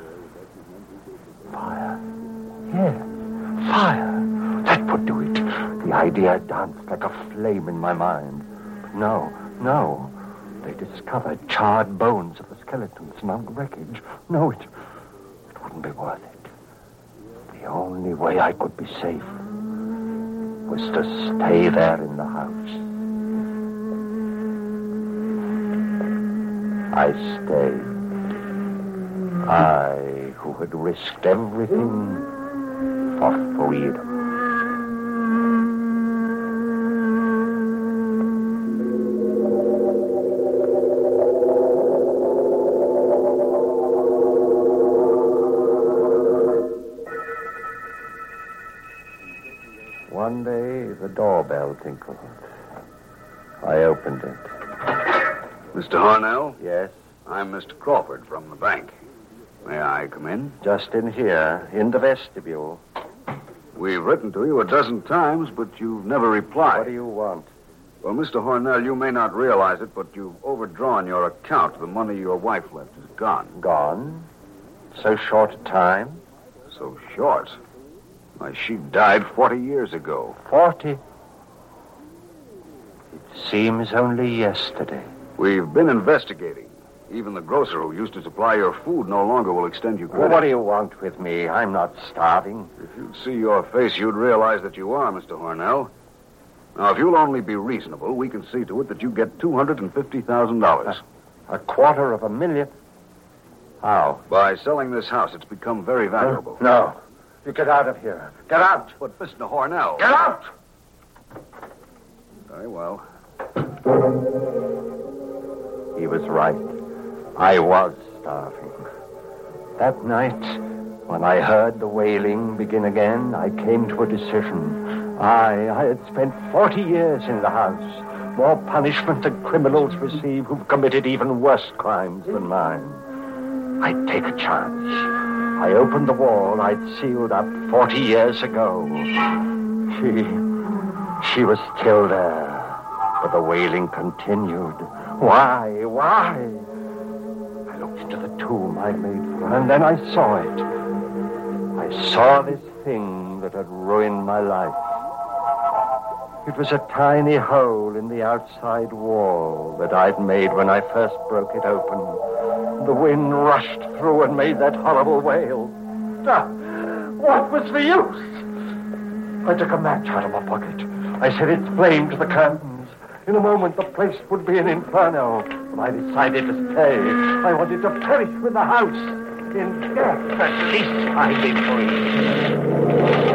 Speaker 12: Fire. Yes, fire. That would do it. The idea danced like a flame in my mind. But no. They discovered charred bones of the skeletons among wreckage. No, it wouldn't be worth it. The only way I could be safe was to stay there in the house. I stayed. I, who had risked everything for freedom. One day, the doorbell tinkled. I opened it.
Speaker 21: Mr. Hornell?
Speaker 12: Yes?
Speaker 21: I'm Mr. Crawford from the bank. May I come in?
Speaker 12: Just in here, in the vestibule.
Speaker 21: We've written to you a dozen times, but you've never replied.
Speaker 12: What do you want?
Speaker 21: Well, Mr. Hornell, you may not realize it, but you've overdrawn your account. The money your wife left is gone.
Speaker 12: Gone? So short a time?
Speaker 21: So short? Why, she died 40 years ago.
Speaker 12: 40? It seems only yesterday.
Speaker 21: We've been investigating. Even the grocer who used to supply your food no longer will extend you credit.
Speaker 12: Well, what do you want with me? I'm not starving.
Speaker 21: If you'd see your face, you'd realize that you are, Mr. Hornell. Now, if you'll only be reasonable, we can see to it that you get $250,000.
Speaker 12: $250,000? How?
Speaker 21: By selling this house. It's become very valuable.
Speaker 12: No. You get out of here. Get out.
Speaker 21: But, Mr. Hornell...
Speaker 12: Get out!
Speaker 21: Very well.
Speaker 12: He was right. I was starving. That night, when I heard the wailing begin again, I came to a decision. I had spent 40 years in the house. More punishment than criminals receive who've committed even worse crimes than mine. I'd take a chance. I opened the wall I'd sealed up 40 years ago. She was still there, but the wailing continued. Why? I looked into the tomb I'd made for her, and then I saw it. I saw this thing that had ruined my life. It was a tiny hole in the outside wall that I'd made when I first broke it open. The wind rushed through and made that horrible wail. What was the use? I took a match out of my pocket. I set its flame to the curtains. In a moment, the place would be an inferno. But I decided to stay. I wanted to perish with the house. In death, at least I'd be free.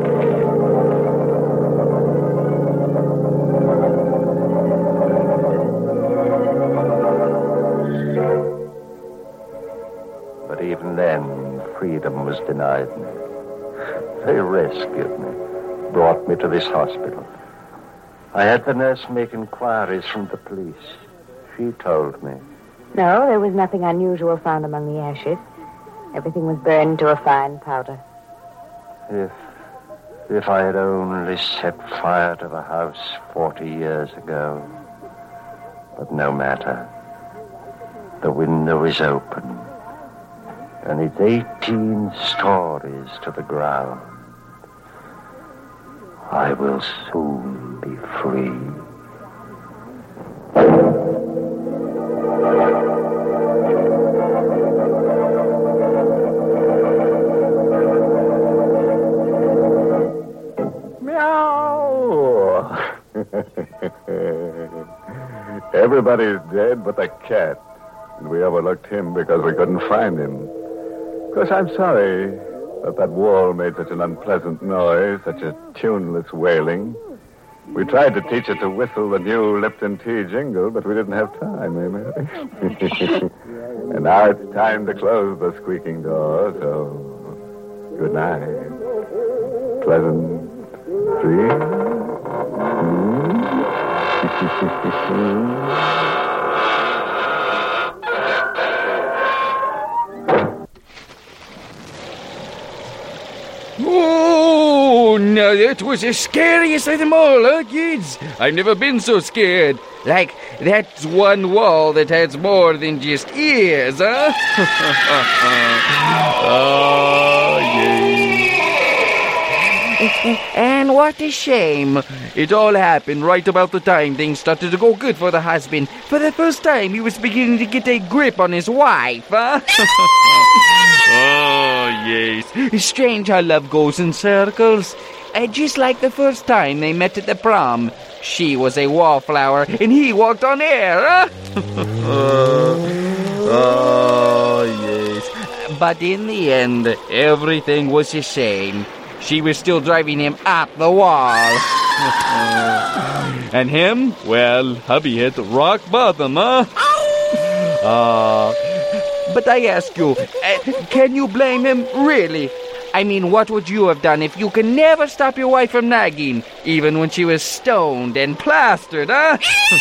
Speaker 12: Even then, freedom was denied me. They rescued me, brought me to this hospital. I had the nurse make inquiries from the police. She told me.
Speaker 4: No, there was nothing unusual found among the ashes. Everything was burned to a fine powder.
Speaker 12: If I had only set fire to the house 40 years ago. But no matter. The window is open. And it's 18 stories to the ground. I will soon be free.
Speaker 8: Meow! Everybody's dead but the cat. And we overlooked him because we couldn't find him. Of course, I'm sorry that wall made such an unpleasant noise, such a tuneless wailing. We tried to teach it to whistle the new Lipton tea jingle, but we didn't have time, eh, Mary? And now it's time to close the squeaking door, so good night. Pleasant dreams.
Speaker 5: Oh, now that was the scariest of them all, huh, kids? I've never been so scared. Like that one wall that has more than just ears, huh? Oh, yeah. And what a shame. It all happened right about the time things started to go good for the husband. For the first time, he was beginning to get a grip on his wife, huh? Oh, yes. It's strange how love goes in circles. Just like the first time they met at the prom. She was a wallflower, and he walked on air, huh? Oh, yes. But in the end, everything was the same. She was still driving him up the wall. And him, well, hubby hit rock bottom, huh? But I ask you, can you blame him, really? I mean, what would you have done if you could never stop your wife from nagging, even when she was stoned and plastered, huh?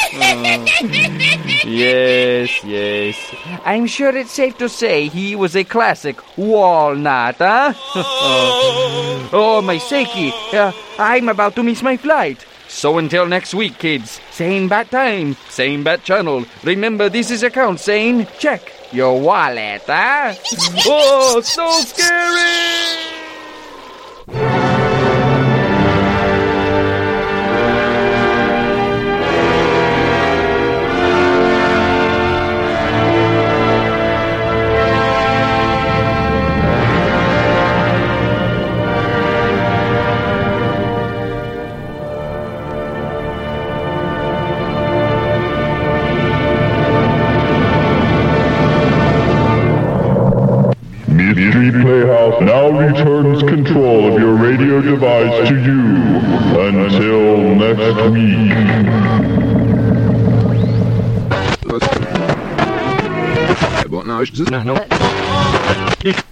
Speaker 5: Yes. I'm sure it's safe to say he was a classic walnut, huh? Oh, my sakey, I'm about to miss my flight. So until next week, kids, same bat time, same bat channel. Remember, this is account saying, check your wallet, huh? Oh, so scary!
Speaker 6: Playhouse now returns control of your radio device to you. Until next week. What now?